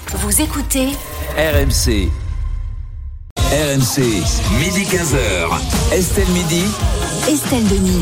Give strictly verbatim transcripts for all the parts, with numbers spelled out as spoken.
Vous écoutez R M C. R M C, midi quinze heures. Estelle Midi. Estelle Denis.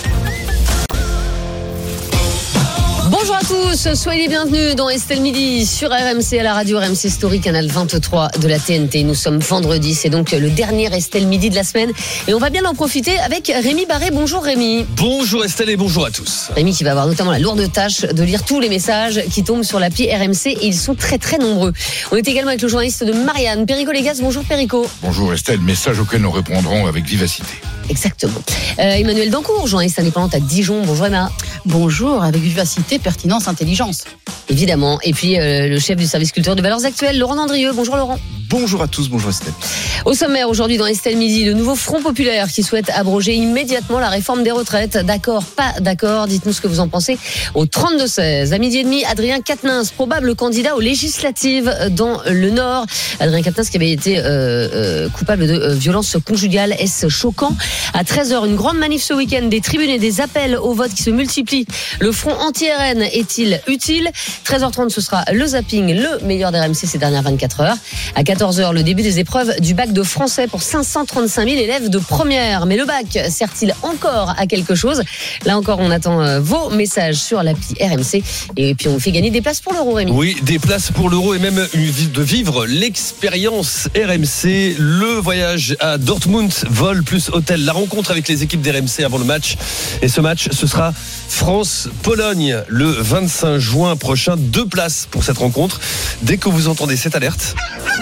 Bonjour à tous, soyez les bienvenus dans Estelle Midi sur R M C à la radio R M C Story, canal vingt-trois de la T N T. Nous sommes vendredi, c'est donc le dernier Estelle Midi de la semaine et on va bien en profiter avec Rémi Barré. Bonjour Rémi. Bonjour Estelle et bonjour à tous. Rémi qui va avoir notamment la lourde tâche de lire tous les messages qui tombent sur l'appli R M C et ils sont très très nombreux. On est également avec le journaliste de Marianne, Perico Légas. Bonjour Perico. Bonjour Estelle, message auquel nous répondrons avec vivacité. Exactement. Euh, Emmanuel Dancourt, journaliste indépendante à Dijon. Bonjour Emma. Bonjour, avec vivacité, pertinence, intelligence. Évidemment. Et puis euh, le chef du service culture de Valeurs Actuelles, Laurent Dandrieux. Bonjour Laurent. Bonjour à tous, bonjour Estelle. Au sommaire aujourd'hui dans Estelle Midi, le nouveau Front Populaire qui souhaite abroger immédiatement la réforme des retraites. D'accord, pas d'accord, dites-nous ce que vous en pensez au trente-deux seize. À midi et demi, Adrien Quatennens, probable candidat aux législatives dans le Nord. Adrien Quatennens qui avait été euh, euh, coupable de euh, violence conjugale. Est-ce choquant? À treize heures, une grande manif ce week-end, des tribunes et des appels au vote qui se multiplient. Le front anti-R N est-il utile? treize heures trente, ce sera le zapping, le meilleur d'R M C ces dernières vingt-quatre heures. À quatorze heures, le début des épreuves du bac de français pour cinq cent trente-cinq mille élèves de première. Mais le bac sert-il encore à quelque chose? Là encore, on attend vos messages sur l'appli R M C. Et puis, on fait gagner des places pour l'Euro, Rémi. Oui, des places pour l'Euro et même de vivre l'expérience R M C. Le voyage à Dortmund, vol plus hôtel. La rencontre avec les équipes d'R M C avant le match. Et ce match, ce sera France-Pologne le vingt-cinq juin prochain. Deux places pour cette rencontre. Dès que vous entendez cette alerte,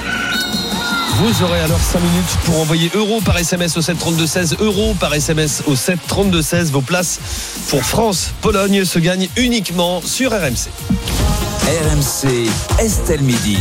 vous aurez alors cinq minutes pour envoyer euro par S M S au sept trente-deux seize, euro par S M S au sept trente-deux seize. Vos places pour France-Pologne se gagnent uniquement sur R M C. R M C, Estelle Midi.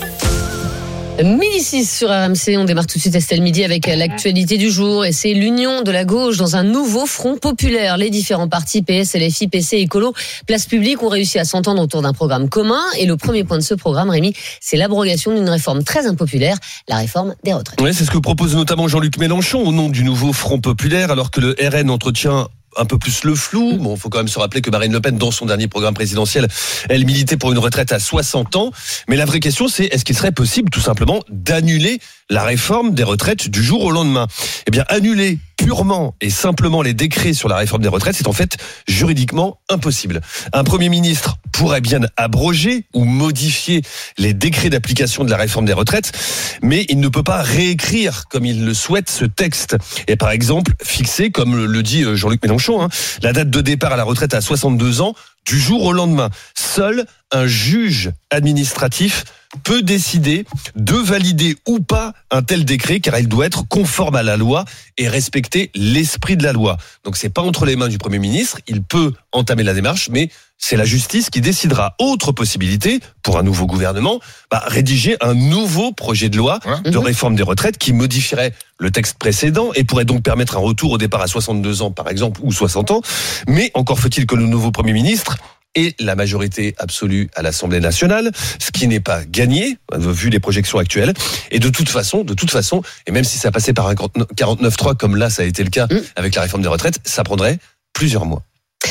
Midi six sur R M C, on démarre tout de suite Estelle Midi avec l'actualité du jour et c'est l'union de la gauche dans un nouveau front populaire. Les différents partis P S, L F I, P C, Écolo, Place Publique ont réussi à s'entendre autour d'un programme commun et le premier point de ce programme, Rémi, c'est l'abrogation d'une réforme très impopulaire, la réforme des retraites. Oui, c'est ce que propose notamment Jean-Luc Mélenchon au nom du nouveau front populaire alors que le R N entretient un peu plus le flou. Bon, il faut quand même se rappeler que Marine Le Pen, dans son dernier programme présidentiel, elle militait pour une retraite à soixante ans. Mais la vraie question, c'est est-ce qu'il serait possible, tout simplement, d'annuler la réforme des retraites du jour au lendemain? Eh bien, annuler purement et simplement les décrets sur la réforme des retraites, c'est en fait juridiquement impossible. Un Premier ministre pourrait bien abroger ou modifier les décrets d'application de la réforme des retraites, mais il ne peut pas réécrire, comme il le souhaite, ce texte. Et par exemple, fixer, comme le dit Jean-Luc Mélenchon, hein, la date de départ à la retraite à soixante-deux ans, du jour au lendemain. Seul un juge administratif peut décider de valider ou pas un tel décret, car il doit être conforme à la loi et respecter l'esprit de la loi. Donc c'est pas entre les mains du Premier ministre, il peut entamer la démarche, mais c'est la justice qui décidera. Autre possibilité, pour un nouveau gouvernement, bah, rédiger un nouveau projet de loi de réforme des retraites qui modifierait le texte précédent et pourrait donc permettre un retour au départ à soixante-deux ans, par exemple, ou soixante ans. Mais encore faut-il que le nouveau Premier ministre ait la majorité absolue à l'Assemblée nationale, ce qui n'est pas gagné, vu les projections actuelles. Et de toute façon, de toute façon, et même si ça passait par un quarante-neuf trois, comme là ça a été le cas avec la réforme des retraites, ça prendrait plusieurs mois.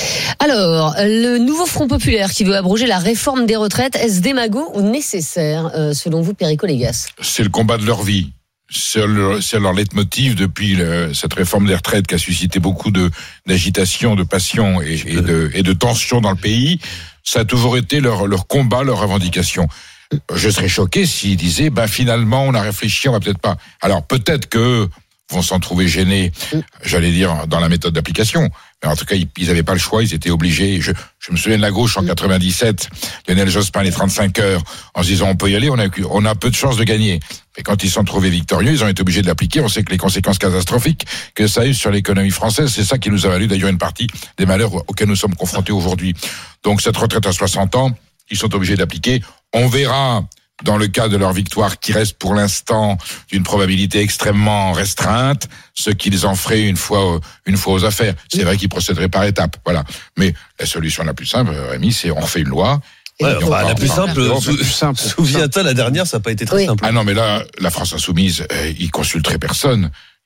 Alors, le nouveau Front Populaire qui veut abroger la réforme des retraites, est-ce démago ou nécessaire, euh, selon vous, Perico Légas? C'est le combat de leur vie. C'est leur, c'est leur leitmotiv depuis le, cette réforme des retraites qui a suscité beaucoup de, d'agitation, de passion et, et, de, et de tension dans le pays. Ça a toujours été leur, leur combat, leur revendication. Je serais choqué s'ils disaient, ben finalement, on a réfléchi, on va peut-être pas. Alors peut-être que vont s'en trouver gênés, j'allais dire, dans la méthode d'application. Mais en tout cas, ils n'avaient pas le choix, ils étaient obligés. Je, je me souviens de la gauche en quatre-vingt-dix-sept, Lionel Jospin, les trente-cinq heures, en se disant on peut y aller, on a, on a peu de chances de gagner. Et quand ils sont trouvés victorieux, ils ont été obligés de l'appliquer. On sait que les conséquences catastrophiques que ça a eu sur l'économie française, c'est ça qui nous a valu d'ailleurs une partie des malheurs auxquels nous sommes confrontés aujourd'hui. Donc cette retraite à soixante ans, ils sont obligés d'appliquer. On verra dans le cas de leur victoire, qui reste pour l'instant d'une probabilité extrêmement restreinte, ce qu'ils en feraient une fois, une fois aux affaires. C'est vrai qu'ils procéderaient par étapes, voilà. Mais la solution la plus simple, Rémi, c'est on fait une loi. Ouais, enfin, la plus simple, sou- simple. Souviens-toi, la dernière, ça n'a pas été très oui. simple. Ah non, mais là, la France insoumise, euh, ils consulteraient personne.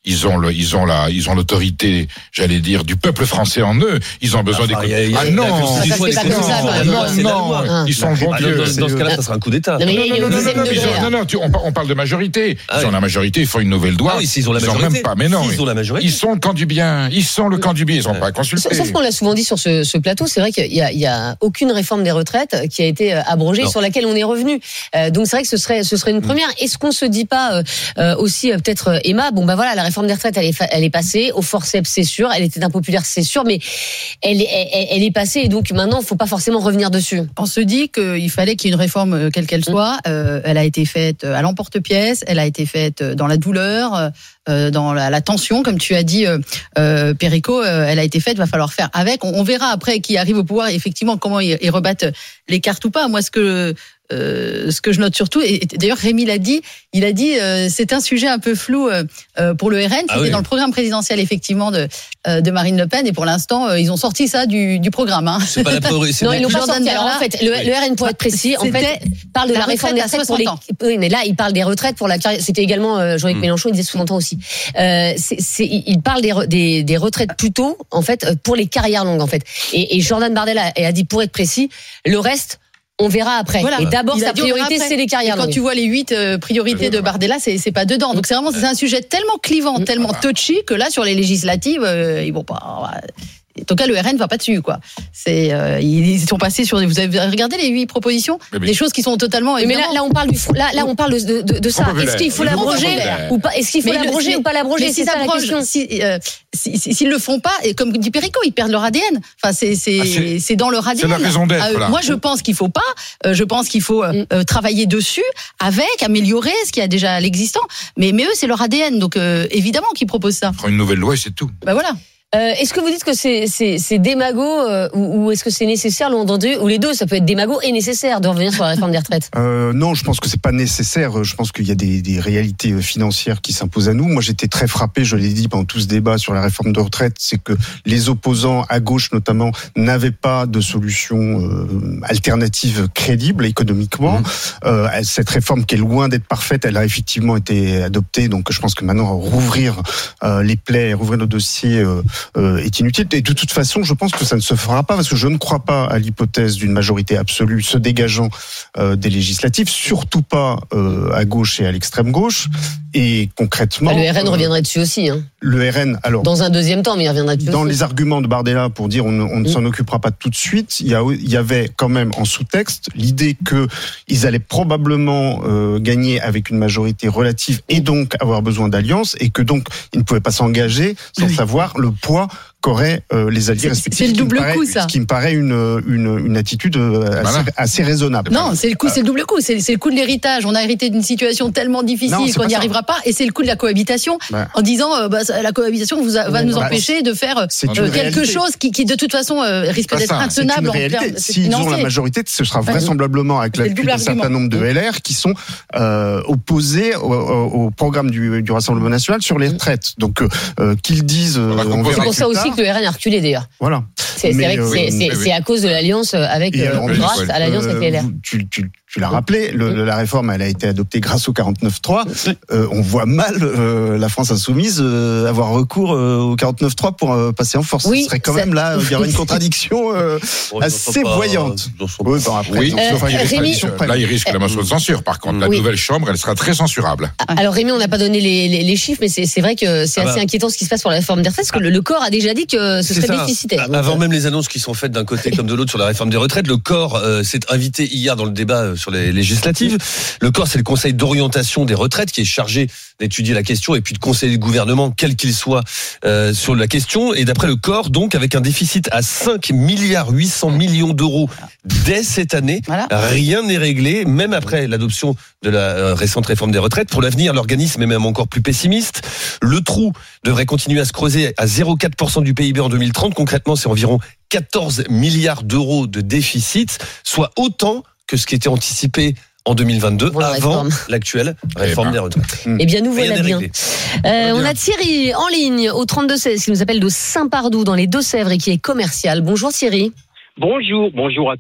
Ils ont le, ils ont la, ils ont l'autorité, j'allais dire, du peuple français en eux. Ils ont besoin Enfin, des. il y a- il y a- Ah il y a non, la Constitution, Ça, c'est les pas comme ça, constitutions, quoi. la loi, c'est la non, loi. Ah. ils sont Ah, bon dans, Dieu. dans- dans ce cas-là, ça sera un coup d'État. Non, mais il y a Non, une non, non, dizaine non, de mais degrés, ils ont- là. non, non, tu- on, par- on parle de majorité. Ah Ils oui. ont la majorité, ils font une nouvelle loi. Ah oui, s'ils ont la Ils majorité. même pas, mais non. S'ils ont la majorité. Ils sont le camp du bien. Ils sont le camp du bien. Ils sont pas consultés. Sauf qu'on l'a souvent dit sur ce, ce plateau, c'est vrai qu'il y a, il y a aucune réforme des retraites qui a été abrogée, Non. sur laquelle on est revenu. Euh, donc c'est vrai que ce serait, ce serait une première. Est-ce qu'on se dit pas euh, euh, aussi euh, peut-être euh, Emma, bon ben voilà, la réforme des retraites, elle est, fa- elle est passée au forceps, c'est sûr, elle était impopulaire, c'est sûr, mais elle, est- elle, elle est passée et donc maintenant, il faut pas forcément revenir dessus. On se dit qu'il fallait qu'il y ait une réforme, euh, quelle qu'elle soit. Euh, elle a été faite à l'emporte-pièce, elle a été faite dans la douleur, euh, dans la, la tension, comme tu as dit, euh, euh, Perico. Euh, elle a été faite, va falloir faire avec. On, on verra après qui arrive au pouvoir, effectivement, comment ils, ils rebattent les cartes ou pas. Moi, ce que Euh, ce que je note surtout, et d'ailleurs Rémi l'a dit, il a dit euh, c'est un sujet un peu flou euh, pour le R N. C'était Ah oui. dans le programme présidentiel effectivement de euh, de Marine Le Pen, et pour l'instant euh, ils ont sorti ça du, du programme. Hein. C'est pas la priorité. Non, ils l'ont pas Jordan sorti. Alors en Bernard, fait, le, le R N, pour être précis, en C'était fait, parle de la, la réforme des retraite à retraites pour les. soixante ans. Oui, mais là, il parle des retraites pour la carrière. C'était également euh, Jean-Luc Mm. Mélenchon, il disait sous-entend aussi. Euh, c'est, c'est, il parle des, re- des, des retraites plutôt, en fait, euh, pour les carrières longues, en fait. Et, et Jordan Bardella a, a dit, pour être précis, le reste. On verra après. Voilà. Et d'abord, Il a sa dit, on verra priorité, après. c'est les Et carrières quand longues. tu vois les huit euh, priorités de Bardella, c'est c'est pas dedans. Donc c'est vraiment c'est un sujet tellement clivant, tellement touchy que là sur les législatives, euh, ils vont pas. En tout cas, le R N va pas dessus, quoi. C'est euh, ils sont passés sur. Vous avez regardé les huit propositions, Mais oui. des choses qui sont totalement. Mais là, évidemment- là, on parle du, là, là, on parle de, de, de ça. Front Est-ce qu'il faut populaire. l'abroger Le Front populaire. ou pas? Est-ce qu'il faut Mais le- l'abroger si- ou pas l'abroger? mais C'est si ça la t'abroges, question. si, euh, si- si- s'ils le font pas, et comme dit Perico, ils perdent leur A D N. Enfin, c'est c'est Ah, c'est- c'est dans leur A D N. c'est la raison d'être, Ah, euh, là. Moi, je pense qu'il faut pas. euh, je pense qu'il faut euh, Mm. euh, travailler dessus, avec améliorer ce qui a déjà l'existant. Mais mais eux, c'est leur A D N. Donc euh, évidemment qu'ils proposent ça. Prends une nouvelle loi et c'est tout. Ben voilà. Euh, est-ce que vous dites que c'est c'est c'est démago euh, ou, ou est-ce que c'est nécessaire, l'un d'entre deux, ou les deux? Ça peut être démago et nécessaire de revenir sur la réforme des retraites. Euh, non, je pense que c'est pas nécessaire. Je pense qu'il y a des, des réalités financières qui s'imposent à nous. Moi, j'étais très frappé, je l'ai dit pendant tout ce débat sur la réforme de retraite, c'est que les opposants, à gauche notamment, n'avaient pas de solution euh, alternative crédible économiquement. Mmh. Euh, cette réforme qui est loin d'être parfaite, elle a effectivement été adoptée. Donc, je pense que maintenant, rouvrir euh, les plaies, rouvrir nos dossiers euh, euh, est inutile. Et de toute façon, je pense que ça ne se fera pas parce que je ne crois pas à l'hypothèse d'une majorité absolue se dégageant euh, des législatives, surtout pas euh, à gauche et à l'extrême gauche. Et concrètement, Bah, le R N euh, reviendrait dessus aussi, hein. le R N, alors. Dans un deuxième temps, mais il reviendrait dessus Dans aussi. les arguments de Bardella pour dire on, ne- on ne Mm. s'en occupera pas tout de suite, il y, a, il y avait quand même en sous-texte l'idée que ils allaient probablement euh, gagner avec une majorité relative et donc avoir besoin d'alliances et que donc ils ne pouvaient pas s'engager sans Oui. savoir le poids qu'auraient euh, les alliés C'est- respectifs. c'est le ce qui me double paraît- coup, ça. Ce qui me paraît une, une, une attitude euh, assez, Voilà. assez raisonnable. Non, c'est le coup, c'est le double coup. C'est c'est le coup de l'héritage. On a hérité d'une situation tellement Non, difficile c'est qu'on pas n'y ça. arrivera pas. Et c'est le coup de la cohabitation, Ouais. en disant euh, bah, ça- la cohabitation vous a- va Ouais, nous bah, empêcher de faire euh, c'est une quelque réalité. chose qui, qui de toute façon euh, risque pas d'être ça, C'est une intenable en réalité. termes S'ils ont la financiers. majorité, ce sera Ouais. vraisemblablement avec C'est le l'appui double d'un certain argument. nombre de L R qui sont euh, opposés au, au- au programme du, du Rassemblement national sur les retraites. Donc euh, qu'ils disent, euh, On va on composer. C'est verra pour ça plus aussi tard. que le R N a reculé d'ailleurs. Voilà. C'est c'est Mais, vrai que euh, c'est- oui, c'est oui. c'est à cause de l'alliance avec, Et euh, alors, grâce oui, à l'alliance avec les L R. vous- tu, tu, tu l'as rappelé, le, la réforme, elle a été adoptée grâce au quarante-neuf trois. Euh, on voit mal euh, la France insoumise euh, avoir recours euh, au quarante-neuf trois pour euh, passer en force. Oui, Ce serait quand ça- même là, il y aurait une contradiction euh, Bon, ils en sont assez pas- voyante. ils en sont Oui, bon, après, Oui, ils ont- Euh, sauf qu'il risque- Rémi- là, il risque la motion de censure. Par contre, la Oui. nouvelle chambre, elle sera très censurable. Alors Rémi, on n'a pas donné les, les, les chiffres, mais c'est c'est vrai que c'est Ah bah. assez inquiétant ce qui se passe pour la réforme des retraites, parce que le, le corps a déjà dit que ce C'est serait ça. déficitaire. Donc, Avant euh, même les annonces qui sont faites d'un côté comme de l'autre sur la réforme des retraites, le corps euh, s'est invité hier dans le débat euh, sur les législatives. Le corps, c'est le Conseil d'orientation des retraites qui est chargé d'étudier la question et puis de conseiller le gouvernement, quel qu'il soit, euh, sur la question. Et d'après le corps, donc, avec un déficit à cinq milliards huit cents millions d'euros dès cette année, Voilà. rien n'est réglé, même après l'adoption de la euh, récente réforme des retraites. Pour l'avenir, l'organisme est même encore plus pessimiste. Le trou devrait continuer à se creuser à zéro virgule quatre pour cent du P I B en deux mille trente. Concrètement, c'est environ quatorze milliards d'euros de déficit, soit autant que ce qui était anticipé en deux mille vingt-deux, Pour la avant réforme. l'actuelle réforme Eh ben. des retraites. Eh bien, nous Rien voilà n'est bien. réglé. Euh, on bien. a Thierry en ligne au trente-deux seize qui nous appelle de Saint-Pardoux dans les Deux-Sèvres et qui est commercial. Bonjour Thierry. Bonjour, bonjour à toute l'équipe.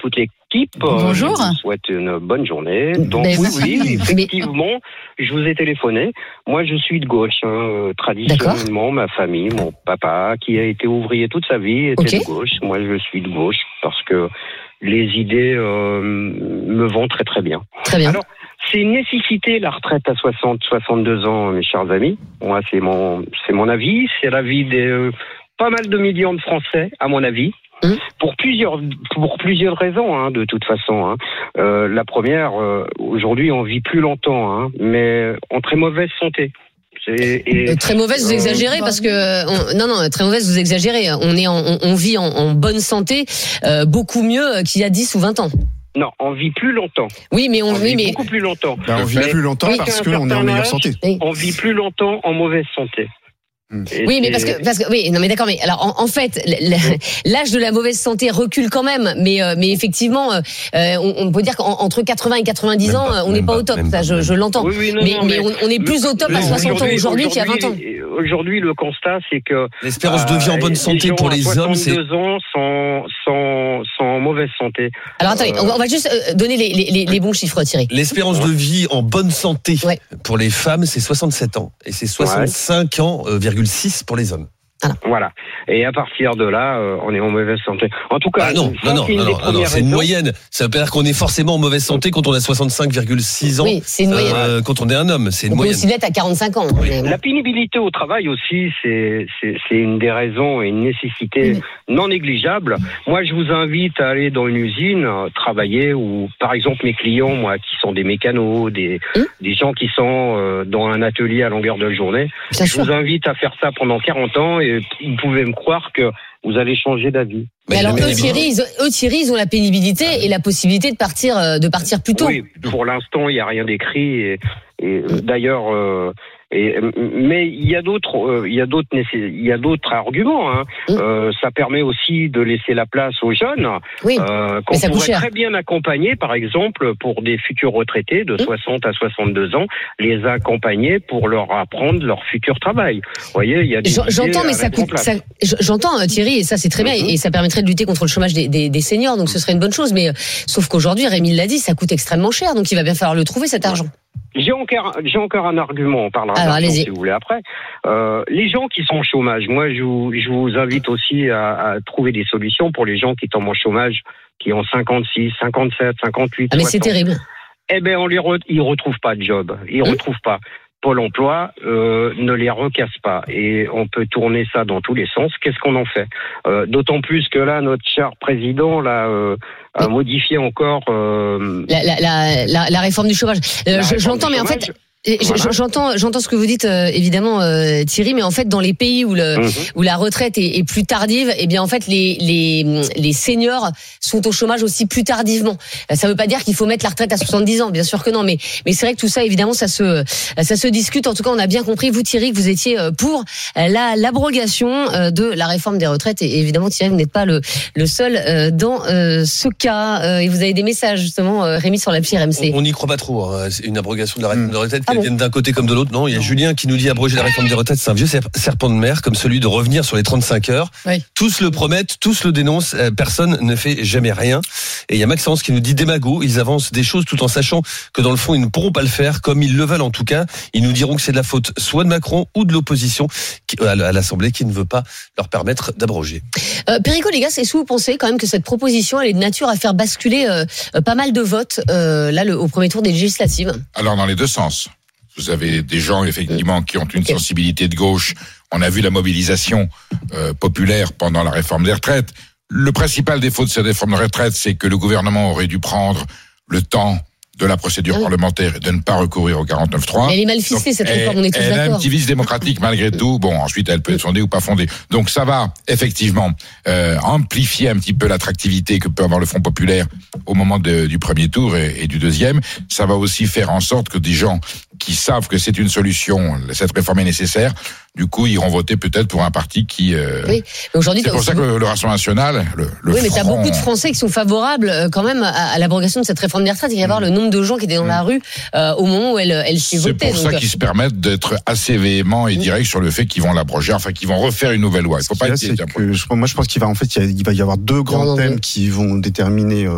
l'équipe. Bonjour. Je vous souhaite une bonne journée. Donc Mais oui, oui. oui, effectivement, je vous ai téléphoné. Moi, je suis de gauche. Hein. Traditionnellement, ma famille, mon papa, qui a été ouvrier toute sa vie, était Okay. de gauche. Moi, je suis de gauche parce que les idées euh, me vont très très bien. Très bien. Alors, c'est une nécessité, la retraite à soixante, soixante-deux ans, mes chers amis. Moi, c'est mon, c'est mon avis. C'est l'avis des euh, pas mal de millions de Français, à mon avis. Mmh. Pour plusieurs, pour plusieurs raisons, hein, de toute façon. Hein. Euh, la première, euh, aujourd'hui, on vit plus longtemps, hein, mais en très mauvaise santé. C'est, et, Euh, très mauvaise, vous euh, exagérez parce que on, non non très mauvaise, vous exagérez. On est en, on, on vit en, en bonne santé, euh, beaucoup mieux qu'il y a dix ou vingt ans. non, on vit plus longtemps. Oui, mais on, On oui, vit mais beaucoup plus longtemps. Bah, on vit Mais- plus longtemps oui, parce qu'à un qu'on est en certain meilleure âge, santé. oui. On vit plus longtemps en mauvaise santé. Hmm. Et Oui, mais c'est- parce que, parce que, oui, non, mais d'accord, mais alors, en, en fait, l- l- l'âge de la mauvaise santé recule quand même, mais, euh, mais effectivement, euh, on, on peut dire qu'entre quatre-vingts et quatre-vingt-dix Même ans, pas, on n'est même pas pas, au top, même ça, pas, je, même je pas. l'entends. Oui, oui, non, mais, non, mais on, on est plus au top à le- soixante ans aujourd'hui qu'il y a vingt ans. Aujourd'hui, le constat, c'est que L'espérance de vie en euh, bonne santé pour les hommes, c'est soixante-deux ans sont, sont, sont en mauvaise santé. Alors attendez, Euh, on va, on va juste euh, donner les, les, les, les bons chiffres, Thierry. l'espérance de vie en bonne santé Ouais. pour les femmes, c'est soixante-sept ans et c'est soixante-cinq ans euh, virgule six pour les hommes. Voilà. Et à partir de là, euh, on est en mauvaise santé. En tout cas, Ah non, ça, non, non, c'est une non, des non, non, premières c'est une raisons. moyenne. Ça veut pas dire qu'on est forcément en mauvaise santé quand on a soixante-cinq virgule six ans. Oui, c'est une moyenne. euh, quand on est un homme, c'est une On peut moyenne. aussi l'être à quarante-cinq ans. mais bon. La pénibilité au travail aussi, c'est, c'est, c'est une des raisons et une nécessité Mhm. non négligeable. Moi, je vous invite à aller dans une usine, euh, travailler, ou par exemple mes clients, moi, qui sont des mécanos, des, Mhm. des gens qui sont euh, dans un atelier à longueur de journée. Bien Je sûr. vous invite à faire ça pendant quarante ans et vous pouvez me croire que vous allez changer d'avis. Mais Mais alors, la eux pénibilité- Thierry, ils, eux, Thierry, ils ont la pénibilité et la possibilité de partir, euh, de partir plus tôt. Oui, pour l'instant, il n'y a rien d'écrit. Et, et euh, d'ailleurs, euh, et, mais il y a d'autres, euh, il y a d'autres, nécess- il y a d'autres arguments. Hein. Mm. Euh, ça permet aussi de laisser la place aux jeunes, Oui. euh, qu'on Mais ça coûte pourrait cher. très bien accompagner, par exemple, pour des futurs retraités de Mm. soixante à soixante-deux ans, les accompagner pour leur apprendre leur futur travail. Vous voyez, il y a des J'en- idées J'entends, à mais ça mettre en coûte. place. ça- j- J'entends, euh, Thierry, et ça c'est très bien, Mhm. et ça permettrait de lutter contre le chômage des, des, des seniors, donc ce serait une bonne chose. Mais euh, sauf qu'aujourd'hui, Rémi l'a dit, ça coûte extrêmement cher, donc il va bien falloir le trouver cet argent. J'ai encore, j'ai encore un argument, on parlera Alors, d'argent allez-y. si vous voulez après. Euh, les gens qui sont au chômage, moi je vous, je vous invite aussi à, à trouver des solutions pour les gens qui tombent en chômage, qui ont cinquante-six, cinquante-sept, cinquante-huit, Ah, mais c'est soixante. terrible. Eh ben on les re, ils retrouvent pas de job, ils Hum. retrouvent pas. Pôle emploi euh, ne les recasse pas et on peut tourner ça dans tous les sens. Qu'est-ce qu'on en fait euh, D'autant plus que là, notre cher président là euh, a modifié encore. Euh, La, la, la, la, la réforme du chômage. Euh, la je- je réforme l'entends, du mais en chômage. fait. Et je- Voilà. J'entends, j'entends ce que vous dites euh, évidemment, euh, Thierry, mais en fait, dans les pays où le Mhm. où la retraite est, est plus tardive, eh bien en fait, les les les seniors sont au chômage aussi plus tardivement. Euh, Ça veut pas dire qu'il faut mettre la retraite à soixante-dix ans, bien sûr que non, mais mais c'est vrai que tout ça, évidemment, ça se ça se discute. En tout cas, on a bien compris, vous Thierry, que vous étiez euh, pour euh, la l'abrogation euh, de la réforme des retraites. Et évidemment, Thierry, vous n'êtes pas le le seul euh, dans euh, ce cas. Euh, Et vous avez des messages justement, euh, Rémi, sur l'appli R M C. On n'y croit pas trop. Hein. C'est une abrogation de la réforme Mm. de retraite, Ah qu'elle bon vienne d'un côté comme de l'autre. Non, il y a Julien qui nous dit abroger la réforme des retraites, c'est un vieux serp- serpent de mer, comme celui de revenir sur les trente-cinq heures. Oui. Tous le promettent, tous le dénoncent, euh, personne ne fait jamais rien. Et il y a Maxence qui nous dit démago, ils avancent des choses tout en sachant que dans le fond, ils ne pourront pas le faire comme ils le veulent en tout cas. Ils nous diront que c'est de la faute soit de Macron ou de l'opposition qui- à l'Assemblée qui ne veut pas leur permettre d'abroger. Euh, Perico, les gars, est-ce que vous pensez quand même que cette proposition, elle est de nature à faire basculer euh, euh, pas mal de votes euh, là le, au premier tour des législatives? Alors, dans les deux sens. Vous avez des gens, effectivement, qui ont une Ok. sensibilité de gauche. On a vu la mobilisation euh, populaire pendant la réforme des retraites. Le principal défaut de cette réforme de retraite, c'est que le gouvernement aurait dû prendre le temps de la procédure Ah oui. parlementaire et de ne pas recourir au quarante-neuf trois. Mais elle est mal ficelée, cette elle, réforme, on est tous elle a un d'accord. petit vice démocratique malgré tout. Bon, ensuite, elle peut être fondée ou pas fondée. Donc, ça va effectivement euh, amplifier un petit peu l'attractivité que peut avoir le Front populaire au moment de, du premier tour et, et du deuxième. Ça va aussi faire en sorte que des gens qui savent que c'est une solution, cette réforme est nécessaire, du coup, iront voter peut-être pour un parti qui... Euh, Oui, mais aujourd'hui, c'est t'as pour aussi ça que beaucoup- le, le Rassemblement national, le, le oui, mais t'as Front- beaucoup de Français qui sont favorables euh, quand même à, à l'abrogation de cette réforme des retraites. Il va y avoir le nombre de gens qui étaient dans la rue euh, au moment où elle, elle s'est C'est votée. pour ça donc, qu'ils se permettent d'être assez véhéments et Mm. directs sur le fait qu'ils vont l'abroger, enfin qu'ils vont refaire une nouvelle loi. Il faut pas Là, être c'est que je- moi, je pense qu'il va en fait, il y a- il va y avoir deux grands Non, non, thèmes mais- qui vont déterminer euh,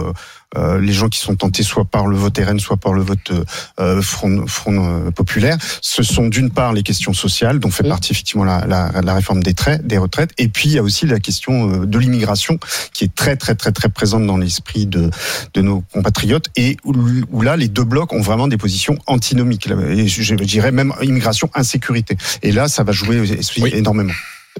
euh, les gens qui sont tentés soit par le vote R N, soit par le vote euh, Front, Front euh, populaire, ce sont d'une part les questions sociales, dont fait mmh. partie effectivement la, la, la réforme des, traits, des retraites, et puis il y a aussi la question de l'immigration qui est très très très très présente dans l'esprit de, de nos compatriotes, et où, où là les deux blocs ont vraiment des positions antinomiques, et je dirais même immigration, insécurité. Et là, ça va jouer oui. énormément.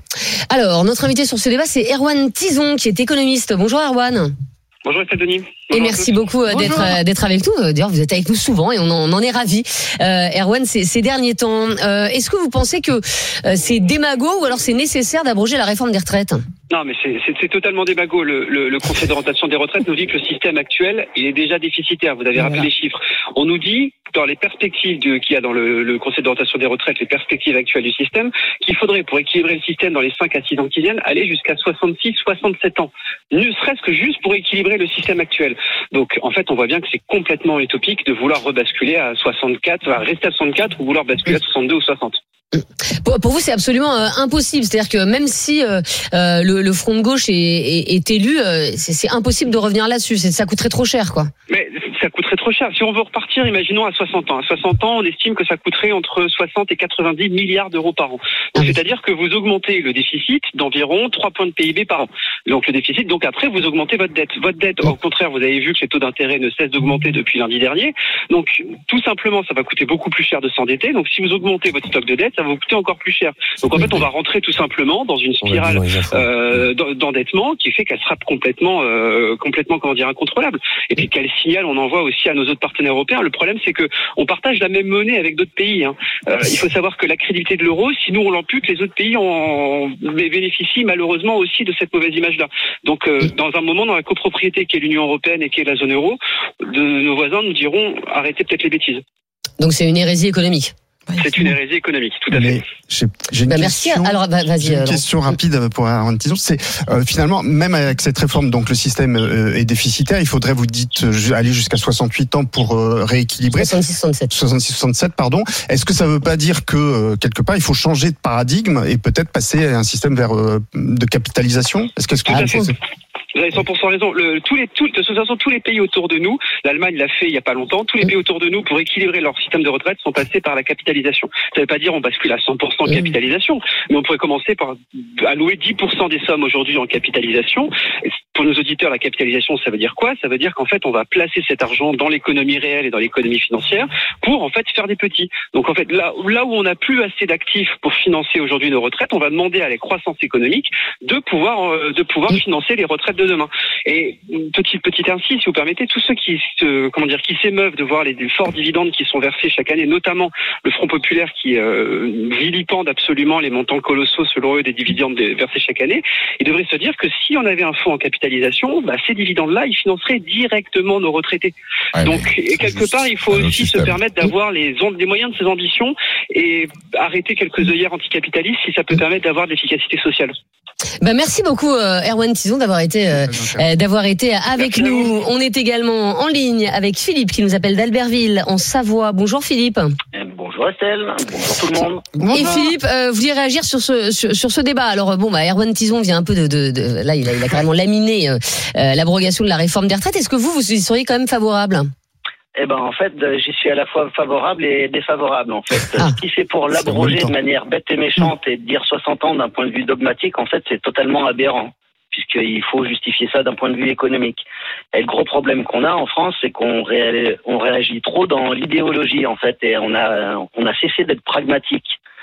Alors, notre invité sur ce débat, c'est Erwan Tison, qui est économiste. Bonjour Erwan. Bonjour Estelle Denis. Et merci beaucoup Bonjour. d'être d'être avec nous. D'ailleurs, vous êtes avec nous souvent et on en, on en est ravis. Euh, Erwan, ces, ces derniers temps, euh, est-ce que vous pensez que euh, c'est démago ou alors c'est nécessaire d'abroger la réforme des retraites ? Non, mais c'est, c'est, c'est totalement démago. Le, le, le Conseil d'orientation des retraites nous dit que le système actuel, il est déjà déficitaire. Vous avez rappelé voilà. les chiffres. On nous dit, dans les perspectives de, qu'il y a dans le, le Conseil d'orientation des retraites, les perspectives actuelles du système, qu'il faudrait, pour équilibrer le système dans les cinq à six ans qui viennent, aller jusqu'à soixante-six, soixante-sept ans. Ne serait-ce que juste pour équilibrer le système actuel. Donc, en fait, on voit bien que c'est complètement utopique de vouloir rebasculer à soixante-quatre, à rester à soixante-quatre ou vouloir basculer à soixante-deux ou soixante. Pour, pour vous, c'est absolument euh, impossible. C'est-à-dire que même si euh, euh, le, le Front de gauche est, est, est élu, euh, c'est, c'est impossible de revenir là-dessus. C'est, ça coûterait trop cher, quoi. Mais ça coûterait trop cher. Si on veut repartir, imaginons à soixante ans. À soixante ans, on estime que ça coûterait entre soixante et quatre-vingt-dix milliards d'euros par an. Donc, c'est-à-dire que vous augmentez le déficit d'environ trois points de P I B par an. Donc le déficit, donc après vous augmentez votre dette. Votre dette, au contraire, vous avez vu que les taux d'intérêt ne cessent d'augmenter depuis lundi dernier. Donc tout simplement, ça va coûter beaucoup plus cher de s'endetter. Donc si vous augmentez votre stock de dette, ça va vous coûter encore plus cher. Donc en fait, on va rentrer tout simplement dans une spirale euh, d'endettement qui fait qu'elle sera complètement, euh, complètement, comment dire, incontrôlable. Et puis quel signal on envoie aussi à nos autres partenaires européens. Le problème, c'est que on partage la même monnaie avec d'autres pays. Hein. Euh, il faut savoir que la crédibilité de l'euro, si nous on l'ampute, les autres pays en bénéficient malheureusement aussi de cette mauvaise image-là. Donc euh, dans un moment, dans la copropriété qui est l'Union européenne et qui est la zone euro, de, nos voisins nous diront arrêtez peut-être les bêtises. Donc c'est une hérésie économique. C'est une hérésie économique, tout à fait. J'ai, j'ai une, bah, question, merci. Alors, bah, vas-y, j'ai une question rapide pour Erwan Tison. C'est euh, finalement, même avec cette réforme, donc le système euh, est déficitaire. Il faudrait, vous dites, euh, aller jusqu'à soixante-huit ans pour euh, rééquilibrer. soixante-six soixante-sept. soixante-six soixante-sept, pardon. Est-ce que ça ne veut pas dire que euh, quelque part, il faut changer de paradigme et peut-être passer à un système vers euh, de capitalisation ? Est-ce que, est-ce que tout à fait. Vous avez cent pour cent raison. Le, tous les, tous, de toute façon, tous les pays autour de nous, l'Allemagne l'a fait il n'y a pas longtemps, tous les pays autour de nous, pour équilibrer leur système de retraite, sont passés par la capitalisation. Ça ne veut pas dire on bascule à cent pour cent de capitalisation, mais on pourrait commencer par allouer dix pour cent des sommes aujourd'hui en capitalisation. Pour nos auditeurs, la capitalisation, ça veut dire quoi ? Ça veut dire qu'en fait, on va placer cet argent dans l'économie réelle et dans l'économie financière pour en fait faire des petits. Donc en fait, là, là où on n'a plus assez d'actifs pour financer aujourd'hui nos retraites, on va demander à la croissance économique de pouvoir euh, de pouvoir financer les retraites de demain. Et petit petit ainsi, si vous permettez, tous ceux qui se, comment dire, qui s'émeuvent de voir les, les forts dividendes qui sont versés chaque année, notamment le Front populaire qui euh, vilipende absolument les montants colossaux selon eux des dividendes versés chaque année, ils devraient se dire que si on avait un fonds en capitalisation, bah, ces dividendes-là, ils financeraient directement nos retraités. Ouais, donc, et quelque juste, part, il faut aussi se permettre d'avoir les, les moyens de ses ambitions et arrêter quelques œillères anticapitalistes si ça peut permettre d'avoir de l'efficacité sociale. Bah merci beaucoup euh, Erwan Tison d'avoir été euh, euh, d'avoir été avec Merci nous. On est également en ligne avec Philippe qui nous appelle d'Albertville en Savoie. Bonjour Philippe. Bonjour Estelle. Bonjour tout le monde. Bonjour. Et Philippe, euh, vous vouliez réagir sur ce sur, sur ce débat. Alors bon bah Erwan Tison vient un peu de, de, de là il a, il a carrément laminé euh, l'abrogation de la réforme des retraites. Est-ce que vous vous y seriez quand même favorable ? Eh ben en fait, j'y suis à la fois favorable et défavorable en fait. Ah. Si c'est pour l'abroger de manière bête et méchante et de dire soixante ans d'un point de vue dogmatique, en fait, c'est totalement aberrant puisqu'il faut justifier ça d'un point de vue économique. Et le gros problème qu'on a en France, c'est qu'on ré... on réagit trop dans l'idéologie en fait et on a on a cessé d'être pragmatique.